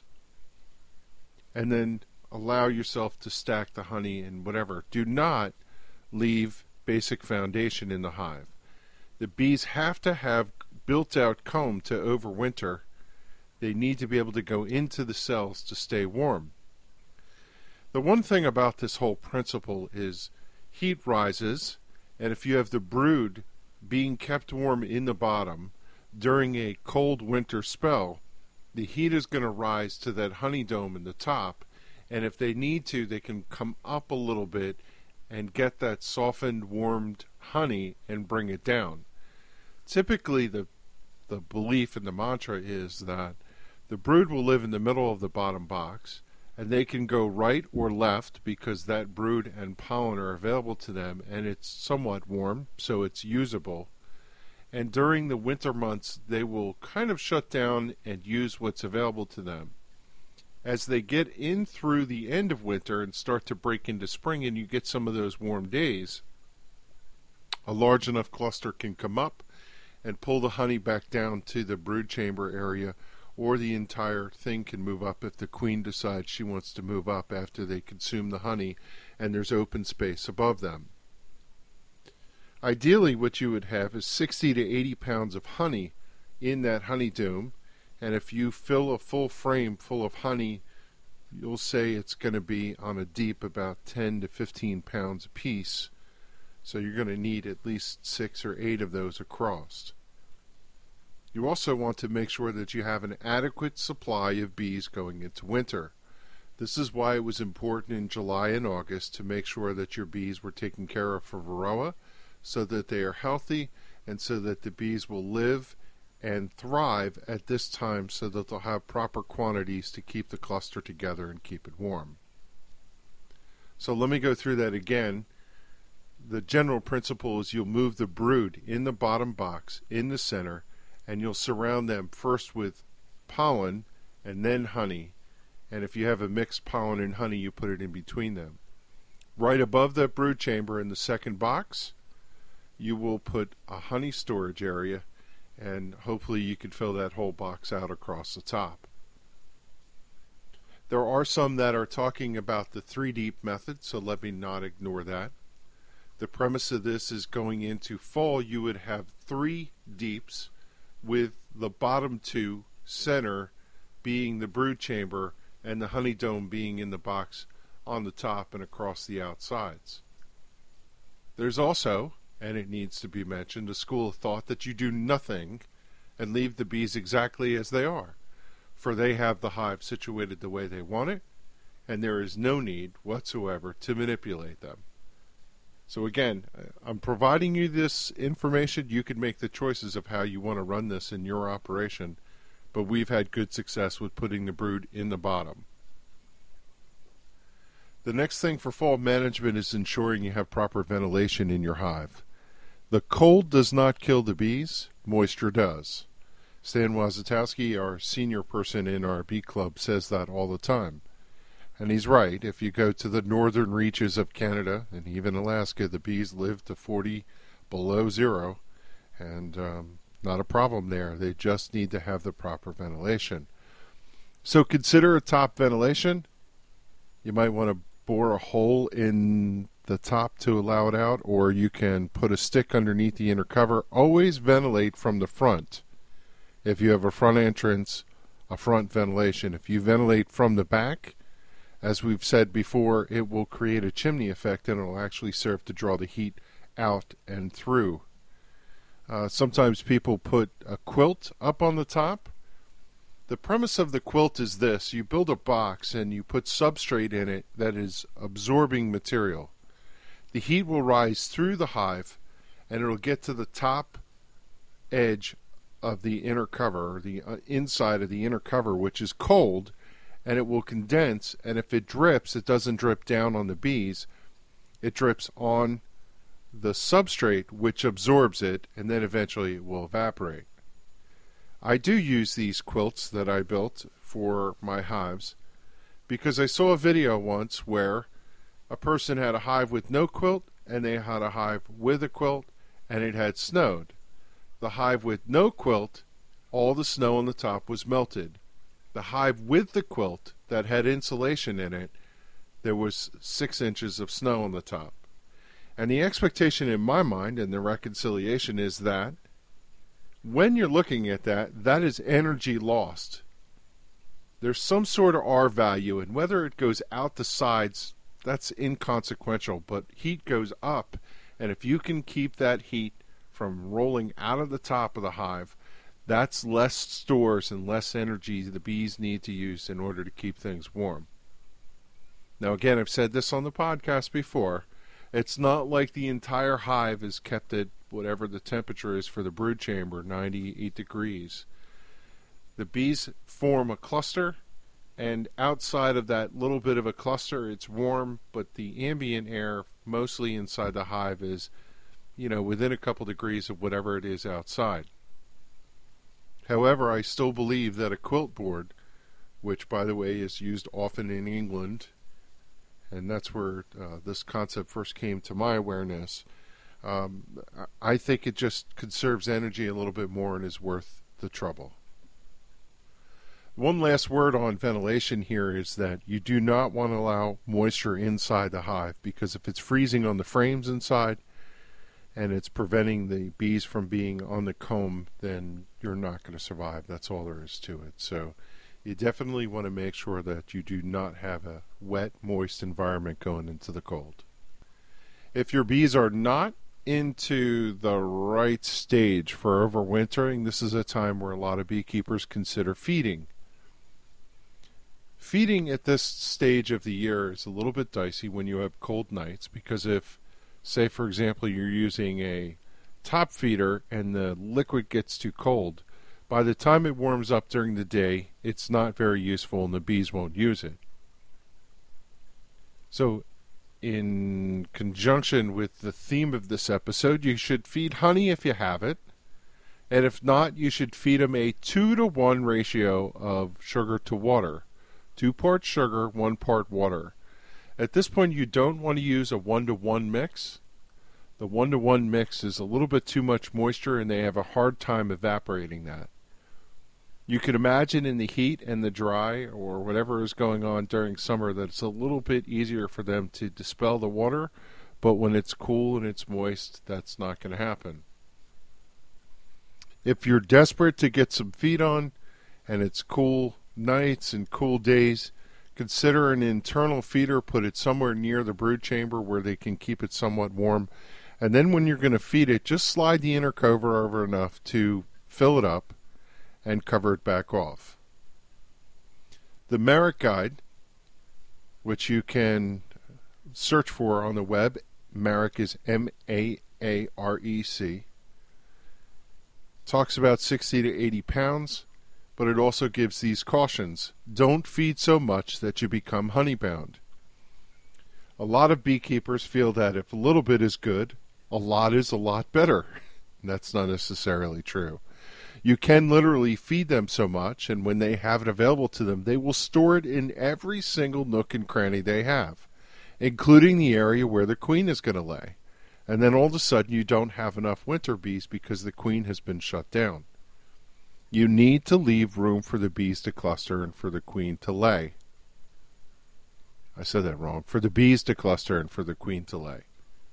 And then allow yourself to stack the honey and whatever. Do not leave basic foundation in the hive. The bees have to have built-out comb to overwinter. They need to be able to go into the cells to stay warm. The one thing about this whole principle is heat rises, and if you have the brood being kept warm in the bottom during a cold winter spell, the heat is going to rise to that honey dome in the top, and if they need to, they can come up a little bit and get that softened, warmed honey and bring it down. Typically, the the belief and the mantra is that the brood will live in the middle of the bottom box, and they can go right or left because that brood and pollen are available to them, and it's somewhat warm, so it's usable. And during the winter months, they will kind of shut down and use what's available to them. As they get in through the end of winter and start to break into spring, and you get some of those warm days, a large enough cluster can come up and pull the honey back down to the brood chamber area, or the entire thing can move up if the queen decides she wants to move up after they consume the honey and there's open space above them. Ideally, what you would have is sixty to eighty pounds of honey in that honey dome, and if you fill a full frame full of honey, you'll say it's going to be on a deep about ten to fifteen pounds apiece. So you're going to need at least six or eight of those across. You also want to make sure that you have an adequate supply of bees going into winter. This is why it was important in July and August to make sure that your bees were taken care of for Varroa, so that they are healthy and so that the bees will live and thrive at this time so that they'll have proper quantities to keep the cluster together and keep it warm. So let me go through that again. The general principle is you'll move the brood in the bottom box, in the center, and you'll surround them first with pollen and then honey. And if you have a mixed pollen and honey, you put it in between them. Right above that brood chamber in the second box, you will put a honey storage area, and hopefully you can fill that whole box out across the top. There are some that are talking about the three deep method, so let me not ignore that. The premise of this is going into fall, you would have three deeps with the bottom two center being the brood chamber and the honey dome being in the box on the top and across the outsides. There's also, and it needs to be mentioned, a school of thought that you do nothing and leave the bees exactly as they are, for they have the hive situated the way they want it, and there is no need whatsoever to manipulate them. So again, I'm providing you this information. You can make the choices of how you want to run this in your operation, but we've had good success with putting the brood in the bottom. The next thing for fall management is ensuring you have proper ventilation in your hive. The cold does not kill the bees, moisture does. Stan Wazatowski, our senior person in our bee club, says that all the time. And he's right. If you go to the northern reaches of Canada and even Alaska, the bees live to forty below zero, and um, not a problem there. They just need to have the proper ventilation. So consider a top ventilation. You might want to bore a hole in the top to allow it out, or you can put a stick underneath the inner cover. Always ventilate from the front. If you have a front entrance, a front ventilation. If you ventilate from the back, as we've said before, it will create a chimney effect, and it will actually serve to draw the heat out and through. Uh, sometimes people put a quilt up on the top. The premise of the quilt is this: you build a box and you put substrate in it that is absorbing material. The heat will rise through the hive, and it will get to the top edge of the inner cover, or the uh, inside of the inner cover, which is cold, and it will condense, and if it drips, it doesn't drip down on the bees. It drips on the substrate, which absorbs it, and then eventually it will evaporate. I do use these quilts that I built for my hives because I saw a video once where a person had a hive with no quilt and they had a hive with a quilt, and it had snowed. The hive with no quilt, all the snow on the top was melted. The hive with the quilt that had insulation in it, there was six inches of snow on the top. And the expectation in my mind, and the reconciliation, is that when you're looking at that, that is energy lost. There's some sort of R value, and whether it goes out the sides, that's inconsequential, but heat goes up, and if you can keep that heat from rolling out of the top of the hive, that's less stores and less energy the bees need to use in order to keep things warm. Now again, I've said this on the podcast before, it's not like the entire hive is kept at whatever the temperature is for the brood chamber, ninety-eight degrees. The bees form a cluster, and outside of that little bit of a cluster, it's warm, but the ambient air, mostly inside the hive, is, you know, within a couple degrees of whatever it is outside. However, I still believe that a quilt board, which, by the way, is used often in England, and that's where uh, this concept first came to my awareness, um, I think it just conserves energy a little bit more and is worth the trouble. One last word on ventilation here is that you do not want to allow moisture inside the hive, because if it's freezing on the frames inside and it's preventing the bees from being on the comb, then you're not going to survive. That's all there is to it. So you definitely want to make sure that you do not have a wet, moist environment going into the cold. If your bees are not into the right stage for overwintering, this is a time where a lot of beekeepers consider feeding. Feeding at this stage of the year is a little bit dicey when you have cold nights, because if, say for example, you're using a top feeder and the liquid gets too cold, By the time it warms up during the day, it's not very useful and the bees won't use it. So, in conjunction with the theme of this episode, you should feed honey if you have it. And if not, you should feed them a two to one ratio of sugar to water. Two parts sugar, one part water. At this point, you don't want to use a one to one mix. The one to one mix is a little bit too much moisture and they have a hard time evaporating that. You could imagine in the heat and the dry or whatever is going on during summer that it's a little bit easier for them to dispel the water, but when it's cool and it's moist, that's not going to happen. If you're desperate to get some feed on and it's cool nights and cool days, consider an internal feeder, put it somewhere near the brood chamber where they can keep it somewhat warm. And then when you're going to feed it, just slide the inner cover over enough to fill it up and cover it back off. The Marek Guide, which you can search for on the web, Marek is M A A R E C, talks about sixty to eighty pounds, but it also gives these cautions. Don't feed so much that you become honey-bound. A lot of beekeepers feel that if a little bit is good, a lot is a lot better. That's not necessarily true. You can literally feed them so much, and when they have it available to them, they will store it in every single nook and cranny they have, including the area where the queen is going to lay. And then all of a sudden you don't have enough winter bees because the queen has been shut down. You need to leave room for the bees to cluster and for the queen to lay. I said that wrong. For the bees to cluster and for the queen to lay.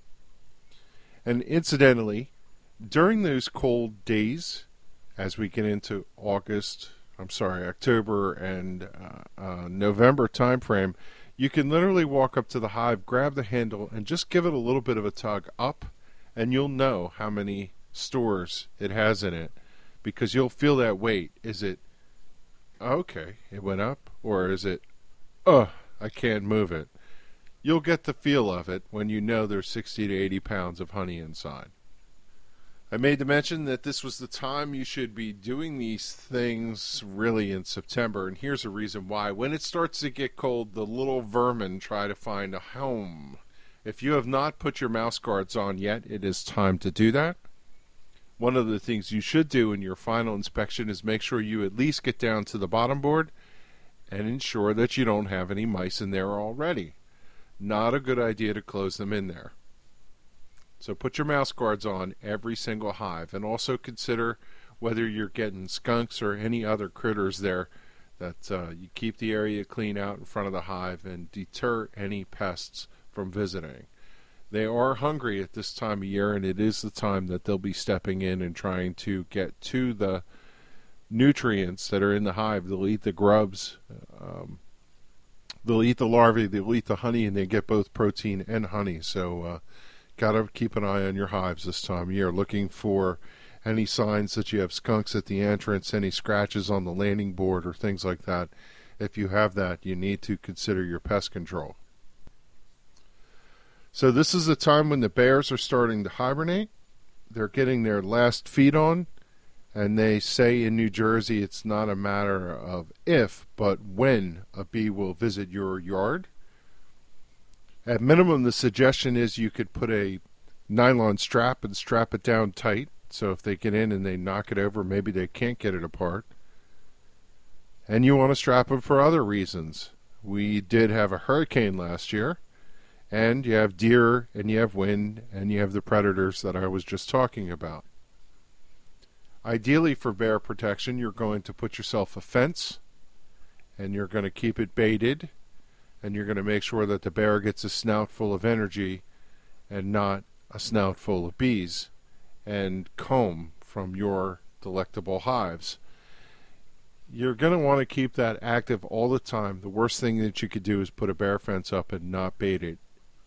And incidentally, during those cold days, as we get into August, I'm sorry, October and uh, uh, November time frame, you can literally walk up to the hive, grab the handle, and just give it a little bit of a tug up, and you'll know how many stores it has in it, because you'll feel that weight. Is it, okay, it went up, or is it, oh, I can't move it? You'll get the feel of it when you know there's sixty to eighty pounds of honey inside. I made the mention that this was the time you should be doing these things really in September, and here's a reason why. When it starts to get cold, the little vermin try to find a home. If you have not put your mouse guards on yet, it is time to do that. One of the things you should do in your final inspection is make sure you at least get down to the bottom board and ensure that you don't have any mice in there already. Not a good idea to close them in there. So put your mouse guards on every single hive, and also consider whether you're getting skunks or any other critters there, that uh, you keep the area clean out in front of the hive and deter any pests from visiting. They are hungry at this time of year, and it is the time that they'll be stepping in and trying to get to the nutrients that are in the hive. They'll eat the grubs, um, they'll eat the larvae, they'll eat the honey, and they get both protein and honey. So uh, got to keep an eye on your hives this time of year, looking for any signs that you have skunks at the entrance, any scratches on the landing board or things like that. If you have that, you need to consider your pest control. So this is the time when the bears are starting to hibernate. They're getting their last feed on, and they say in New Jersey it's not a matter of if, but when a bee will visit your yard. At minimum, the suggestion is you could put a nylon strap and strap it down tight, so if they get in and they knock it over, maybe they can't get it apart. And you want to strap them for other reasons. We did have a hurricane last year, and you have deer, and you have wind, and you have the predators that I was just talking about. Ideally, for bear protection, you're going to put yourself a fence, and you're going to keep it baited, and you're going to make sure that the bear gets a snout full of energy and not a snout full of bees and comb from your delectable hives. You're going to want to keep that active all the time. The worst thing that you could do is put a bear fence up and not bait it.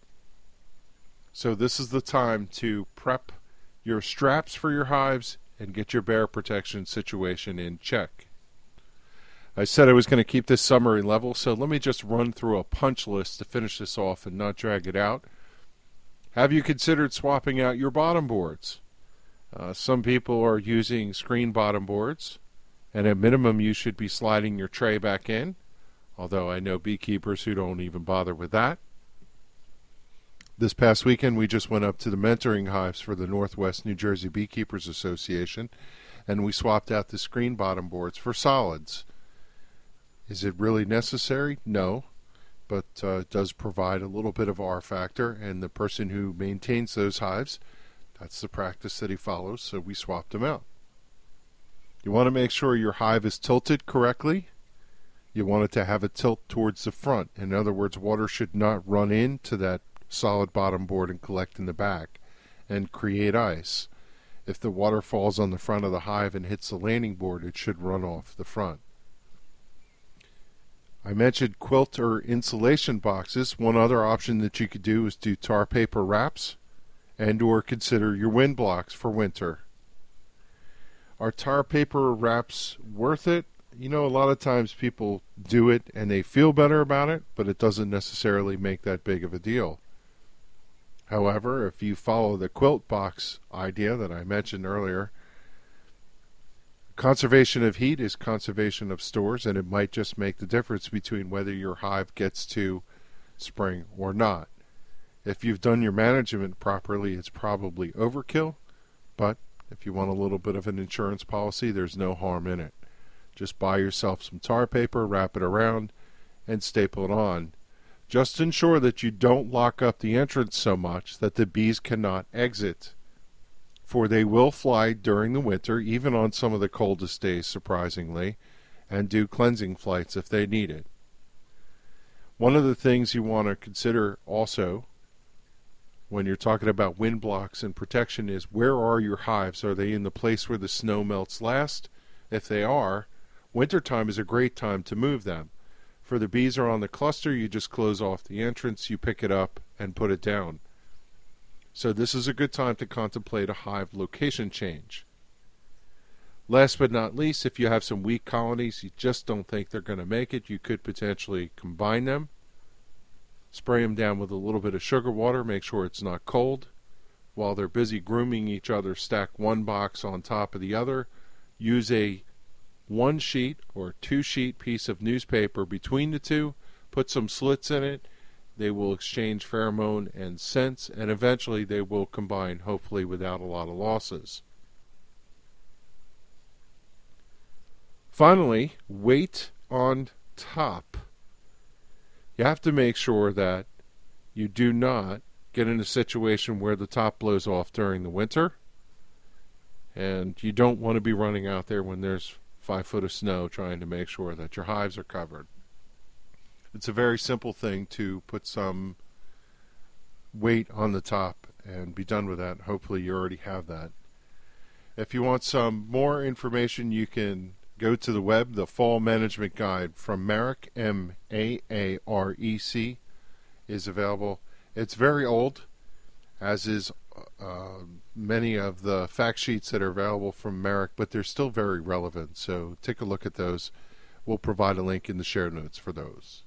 So this is the time to prep your straps for your hives and get your bear protection situation in check. I said I was going to keep this summary level, so let me just run through a punch list to finish this off and not drag it out. Have you considered swapping out your bottom boards? Uh, some people are using screen bottom boards. And at minimum, you should be sliding your tray back in, although I know beekeepers who don't even bother with that. This past weekend, we just went up to the mentoring hives for the Northwest New Jersey Beekeepers Association, and we swapped out the screen bottom boards for solids. Is it really necessary? No, but uh, it does provide a little bit of R factor, and the person who maintains those hives, that's the practice that he follows, so we swapped them out. You want to make sure your hive is tilted correctly. You want it to have a tilt towards the front. In other words, water should not run into that solid bottom board and collect in the back and create ice. If the water falls on the front of the hive and hits the landing board, it should run off the front. I mentioned quilt or insulation boxes. One other option that you could do is do tar paper wraps and or consider your wind blocks for winter. Are tar paper wraps worth it? You know, a lot of times people do it and they feel better about it, but it doesn't necessarily make that big of a deal. However, if you follow the quilt box idea that I mentioned earlier, conservation of heat is conservation of stores, and it might just make the difference between whether your hive gets to spring or not. If you've done your management properly, it's probably overkill, but if you want a little bit of an insurance policy, there's no harm in it. Just buy yourself some tar paper, wrap it around, and staple it on. Just ensure that you don't lock up the entrance so much that the bees cannot exit, for they will fly during the winter, even on some of the coldest days, surprisingly, and do cleansing flights if they need it. One of the things you want to consider also when you're talking about wind blocks and protection is, where are your hives? Are they in the place where the snow melts last? If they are, wintertime is a great time to move them. For the bees are on the cluster, you just close off the entrance, you pick it up, and put it down. So this is a good time to contemplate a hive location change. Last but not least, if you have some weak colonies, you just don't think they're going to make it, you could potentially combine them. Spray them down with a little bit of sugar water, make sure it's not cold. While they're busy grooming each other, stack one box on top of the other. Use a one sheet or two sheet piece of newspaper between the two. Put some slits in it. They will exchange pheromone and scents, and eventually they will combine, hopefully without a lot of losses. Finally, weight on top. You have to make sure that you do not get in a situation where the top blows off during the winter, and you don't want to be running out there when there's five foot of snow trying to make sure that your hives are covered. It's a very simple thing to put some weight on the top and be done with that. Hopefully you already have that. If you want some more information, you can go to the web. The Fall Management Guide from Maarek, M A A R E C, is available. It's very old, as is uh, many of the fact sheets that are available from Maarek, but they're still very relevant. So take a look at those. We'll provide a link in the share notes for those.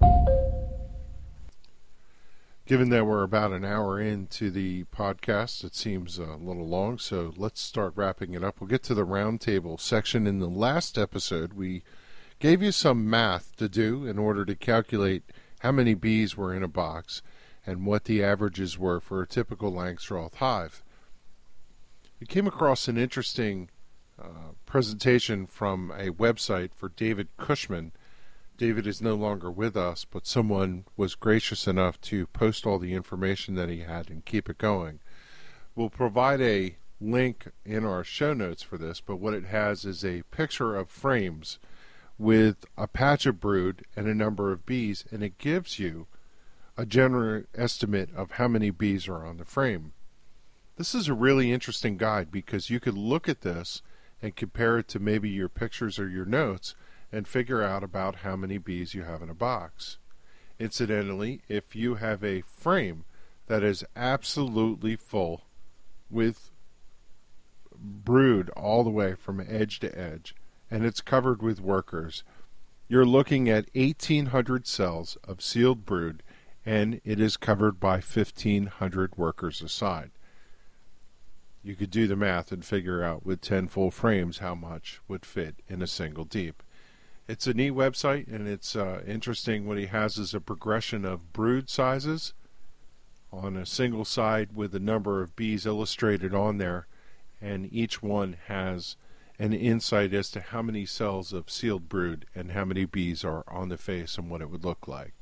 Given that we're about an hour into the podcast, it seems a little long, so let's start wrapping it up. We'll get to the roundtable section. In the last episode, we gave you some math to do in order to calculate how many bees were in a box and what the averages were for a typical Langstroth hive. We came across an interesting uh, presentation from a website for David Cushman. David is no longer with us, but someone was gracious enough to post all the information that he had and keep it going. We'll provide a link in our show notes for this, but what it has is a picture of frames with a patch of brood and a number of bees, and it gives you a general estimate of how many bees are on the frame. This is a really interesting guide because you could look at this and compare it to maybe your pictures or your notes and figure out about how many bees you have in a box. Incidentally, if you have a frame that is absolutely full with brood all the way from edge to edge, and it's covered with workers, you're looking at eighteen hundred cells of sealed brood, and it is covered by fifteen hundred workers aside. you could do the math and figure out with ten full frames how much would fit in a single deep. It's a neat website, and it's uh, interesting. What he has is a progression of brood sizes on a single side with a number of bees illustrated on there, and each one has an insight as to how many cells of sealed brood and how many bees are on the face and what it would look like.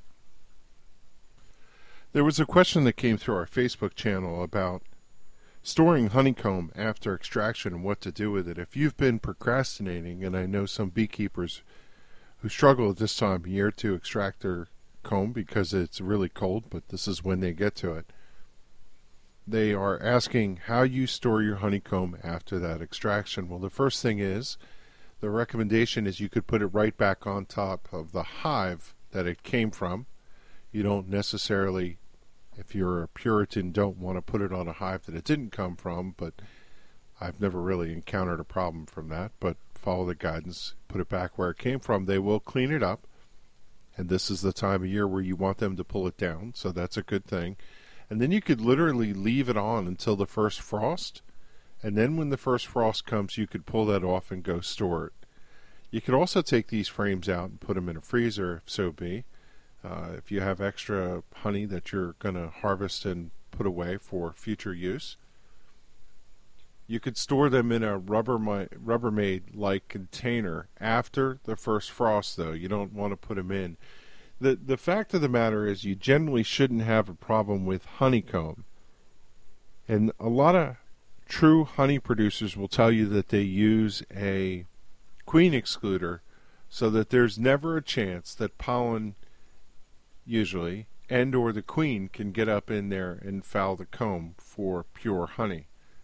There was a question that came through our Facebook channel about storing honeycomb after extraction and what to do with it. If you've been procrastinating, and I know some beekeepers who struggle at this time of year to extract their comb because it's really cold, but this is when they get to it, they are asking how you store your honeycomb after that extraction. Well, the first thing is, the recommendation is you could put it right back on top of the hive that it came from. You don't necessarily, if you're a Puritan, don't want to put it on a hive that it didn't come from, but I've never really encountered a problem from that. But follow the guidance, put it back where it came from. They will clean it up, and this is the time of year where you want them to pull it down, so that's a good thing. And then you could literally leave it on until the first frost, and then when the first frost comes, you could pull that off and go store it. You could also take these frames out and put them in a freezer, if so be. Uh, if you have extra honey that you're going to harvest and put away for future use, you could store them in a rubber Rubbermaid-like container after the first frost, though. You don't want to put them in. The, the fact of the matter is you generally shouldn't have a problem with honeycomb. And a lot of true honey producers will tell you that they use a queen excluder so that there's never a chance that pollen, usually, and or the queen can get up in there and foul the comb for pure honey.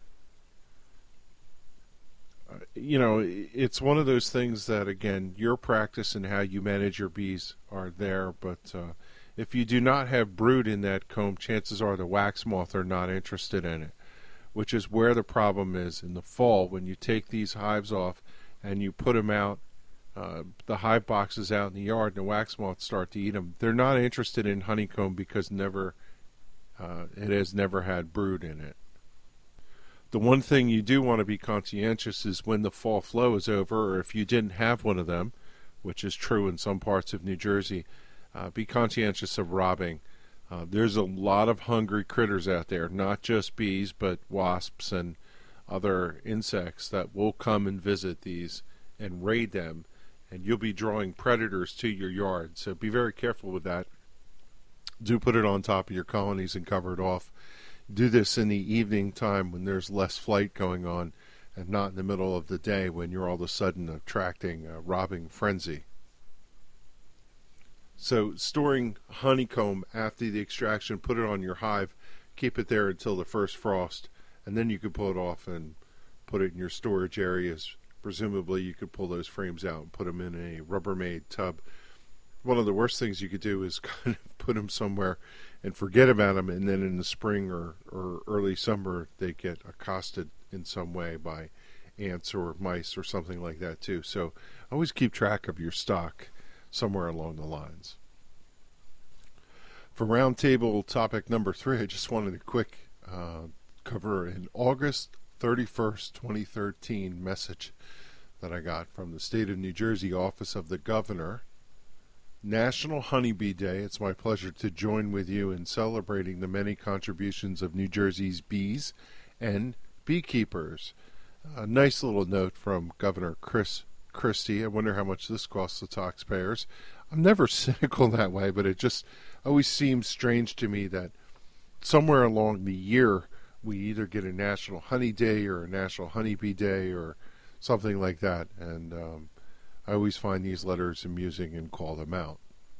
You know, it's one of those things that, again, your practice and how you manage your bees are there, but uh, if you do not have brood in that comb, chances are the wax moth are not interested in it, which is where the problem is in the fall. When you take these hives off and you put them out, uh, the hive boxes out in the yard, and the wax moths start to eat them, they're not interested in honeycomb because never uh, it has never had brood in it. The one thing you do want to be conscientious is when the fall flow is over, or if you didn't have one of them, which is true in some parts of New Jersey, uh, be conscientious of robbing. Uh, there's a lot of hungry critters out there, not just bees, but wasps and other insects that will come and visit these and raid them, and you'll be drawing predators to your yard. So be very careful with that. Do put it on top of your colonies and cover it off. Do this in the evening time when there's less flight going on, and not in the middle of the day when you're all of a sudden attracting a robbing frenzy. So storing honeycomb after the extraction, put it on your hive, keep it there until the first frost, and then you could pull it off and put it in your storage areas. Presumably you could pull those frames out and put them in a Rubbermaid tub. One of the worst things you could do is kind of put them somewhere and forget about them, and then in the spring or, or early summer they get accosted in some way by ants or mice or something like that too. So always keep track of your stock somewhere along the lines. For roundtable topic number three, I just wanted to quick uh, cover an August thirty-first, twenty thirteen message that I got from the State of New Jersey Office of the Governor. National Honeybee Day. It's my pleasure to join with you in celebrating the many contributions of New Jersey's bees and beekeepers. A nice little note from Governor Chris Christie. I wonder how much this costs the taxpayers. I'm never cynical that way, but it just always seems strange to me that somewhere along the year we either get a National Honey Day or a National Honeybee Day or something like that. And um, I always find these letters amusing and call them out.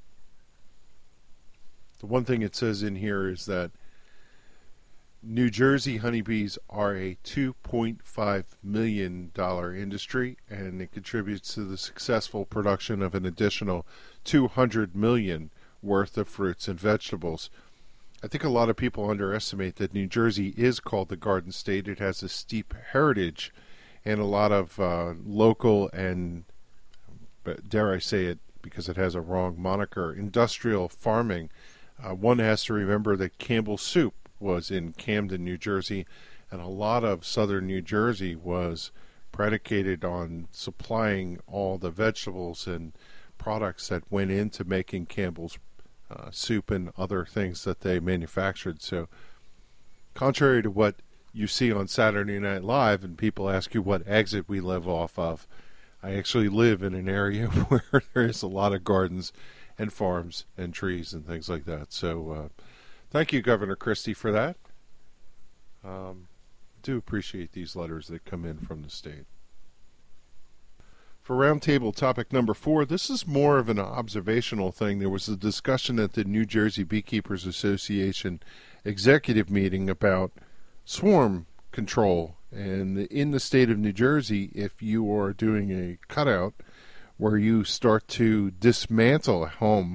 The one thing it says in here is that New Jersey honeybees are a two point five million dollars industry, and it contributes to the successful production of an additional two hundred million dollars worth of fruits and vegetables. I think a lot of people underestimate that New Jersey is called the Garden State. It has a steep heritage and a lot of uh, local and, but dare I say it because it has a wrong moniker, industrial farming. Uh, one has to remember that Campbell Soup was in Camden, New Jersey, and a lot of southern New Jersey was predicated on supplying all the vegetables and products that went into making Campbell's uh, soup and other things that they manufactured. So contrary to what you see on Saturday Night Live and people ask you what exit we live off of, I actually live in an area where there is a lot of gardens and farms and trees and things like that. So uh, thank you, Governor Christie, for that. Um, do appreciate these letters that come in from the state. For roundtable topic number four, this is more of an observational thing. There was a discussion at the New Jersey Beekeepers Association executive meeting about swarm control. And in the state of New Jersey, if you are doing a cutout where you start to dismantle a home,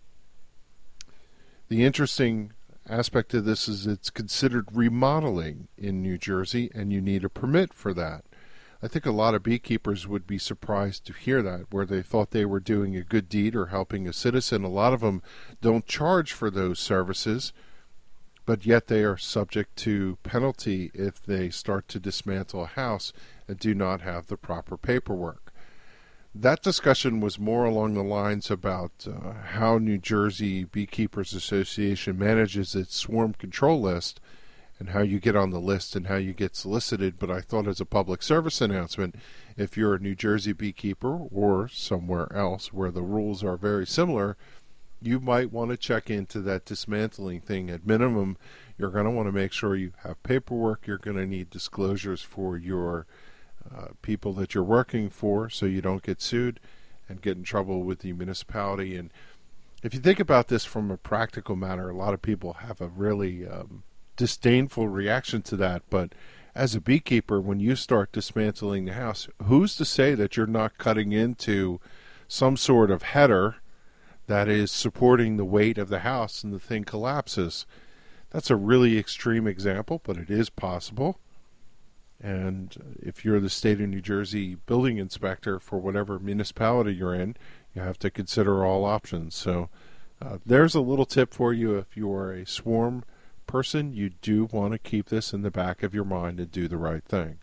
the interesting aspect of this is it's considered remodeling in New Jersey, and you need a permit for that. I think a lot of beekeepers would be surprised to hear that, where they thought they were doing a good deed or helping a citizen. A lot of them don't charge for those services, but yet they are subject to penalty if they start to dismantle a house and do not have the proper paperwork. That discussion was more along the lines about uh, how New Jersey Beekeepers Association manages its swarm control list and how you get on the list and how you get solicited. But I thought as a public service announcement, if you're a New Jersey beekeeper or somewhere else where the rules are very similar, you might want to check into that dismantling thing. At minimum, you're going to want to make sure you have paperwork. You're going to need disclosures for your Uh, people that you're working for so you don't get sued and get in trouble with the municipality. And if you think about this from a practical matter, a lot of people have a really um, disdainful reaction to that. But as a beekeeper, when you start dismantling the house, who's to say that you're not cutting into some sort of header that is supporting the weight of the house and the thing collapses? That's a really extreme example, but it is possible. And if you're the state of New Jersey building inspector for whatever municipality you're in, you have to consider all options. So uh, there's a little tip for you. If you are a swarm person, you do want to keep this in the back of your mind and do the right thing.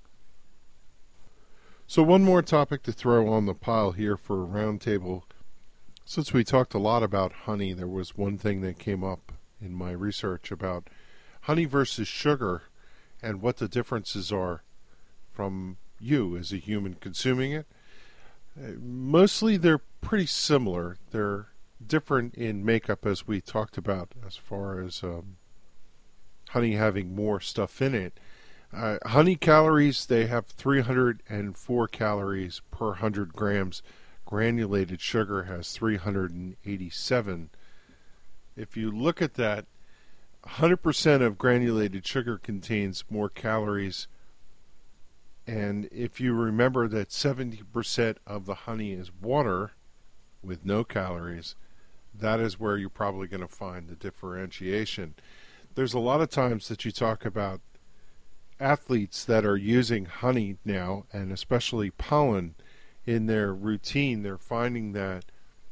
So one more topic to throw on the pile here for a roundtable. Since we talked a lot about honey, there was one thing that came up in my research about honey versus sugar and what the differences are from you as a human consuming it. Uh, mostly they're pretty similar. They're different in makeup, as we talked about, as far as um, honey having more stuff in it. Uh, honey calories, they have three hundred four calories per one hundred grams. Granulated sugar has three hundred eighty-seven. If you look at that, one hundred percent of granulated sugar contains more calories, and if you remember that seventy percent of the honey is water with no calories, that is where you're probably going to find the differentiation. There's a lot of times that you talk about athletes that are using honey now, and especially pollen, in their routine. They're finding that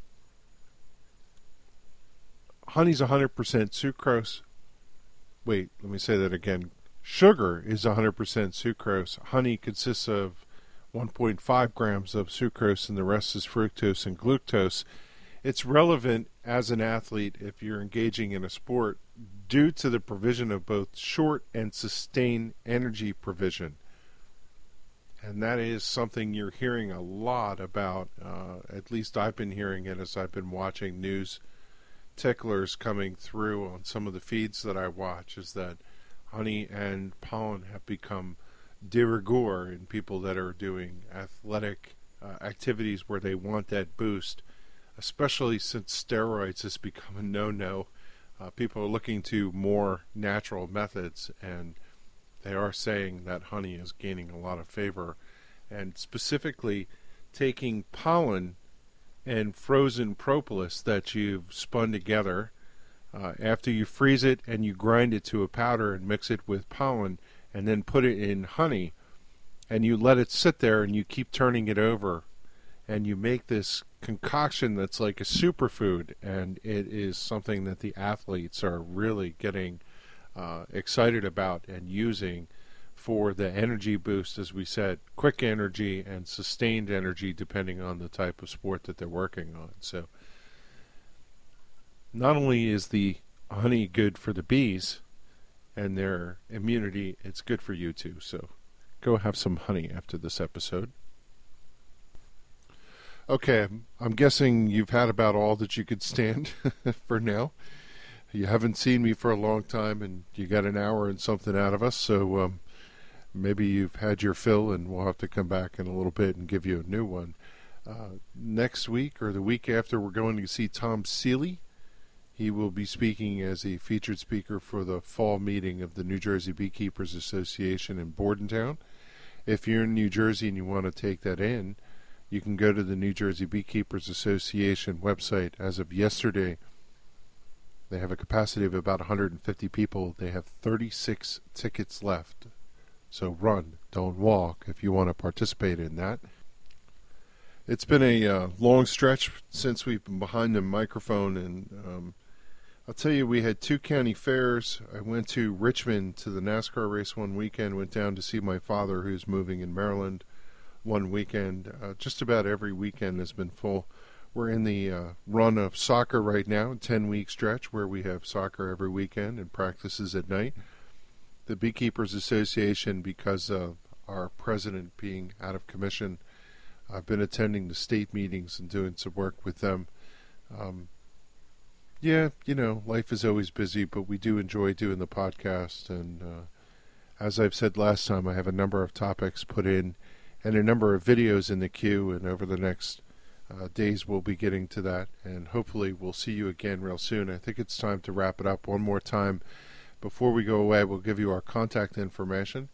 honey's one hundred percent sucrose. Wait, let me say that again. Sugar is one hundred percent sucrose. Honey consists of one point five grams of sucrose, and the rest is fructose and glucose. It's relevant as an athlete if you're engaging in a sport due to the provision of both short and sustained energy provision. And that is something you're hearing a lot about. Uh, at least I've been hearing it as I've been watching news ticklers coming through on some of the feeds that I watch, is that honey and pollen have become de rigueur in people that are doing athletic uh, activities where they want that boost, especially since steroids has become a no-no. Uh, people are looking to more natural methods, and they are saying that honey is gaining a lot of favor. And specifically taking pollen and frozen propolis that you've spun together, uh, after you freeze it and you grind it to a powder and mix it with pollen and then put it in honey, and you let it sit there and you keep turning it over, and you make this concoction that's like a superfood, and it is something that the athletes are really getting uh, excited about and using for the energy boost, as we said, quick energy and sustained energy depending on the type of sport that they're working on. So not only is the honey good for the bees and their immunity, it's good for you too. So go have some honey after this episode. Okay, I'm guessing you've had about all that you could stand for now. You haven't seen me for a long time, and you got an hour and something out of us, so um, maybe you've had your fill, and we'll have to come back in a little bit and give you a new one. Uh, next week or the week after, we're going to see Tom Seeley. He will be speaking as a featured speaker for the fall meeting of the New Jersey Beekeepers Association in Bordentown. If you're in New Jersey and you want to take that in, you can go to the New Jersey Beekeepers Association website. As of yesterday, they have a capacity of about one hundred fifty people. They have thirty-six tickets left. So run, don't walk, if you want to participate in that. It's been a uh, long stretch since we've been behind the microphone, and um, I'll tell you, we had two county fairs. I went to Richmond to the NASCAR race one weekend, went down to see my father who's moving in Maryland one weekend. Uh, just about every weekend has been full. We're in the uh, run of soccer right now, a ten-week stretch where we have soccer every weekend and practices at night. The Beekeepers Association, because of our president being out of commission, I've been attending the state meetings and doing some work with them. Um, yeah, you know, life is always busy, but we do enjoy doing the podcast. And uh, as I've said last time, I have a number of topics put in and a number of videos in the queue, and over the next uh, days we'll be getting to that, and hopefully we'll see you again real soon. I think it's time to wrap it up one more time. Before we go away, we'll give you our contact information.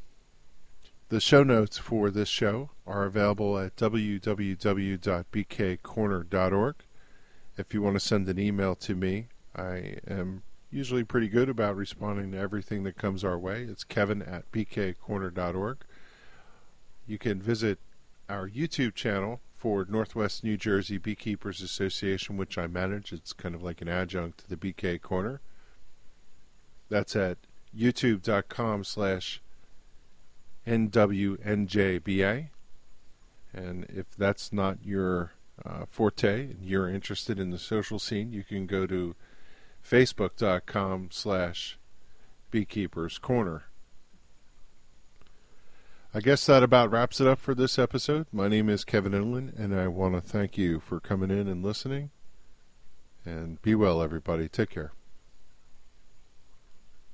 The show notes for this show are available at w w w dot b k corner dot org. If you want to send an email to me, I am usually pretty good about responding to everything that comes our way. It's kevin at b k corner dot org. You can visit our YouTube channel for Northwest New Jersey Beekeepers Association, which I manage. It's kind of like an adjunct to the B K Corner. That's at youtube.com slash NWNJBA. And if that's not your uh, forte and you're interested in the social scene, you can go to facebook.com slash Beekeepers Corner. I guess that about wraps it up for this episode. My name is Kevin Inland, and I want to thank you for coming in and listening. And be well, everybody. Take care.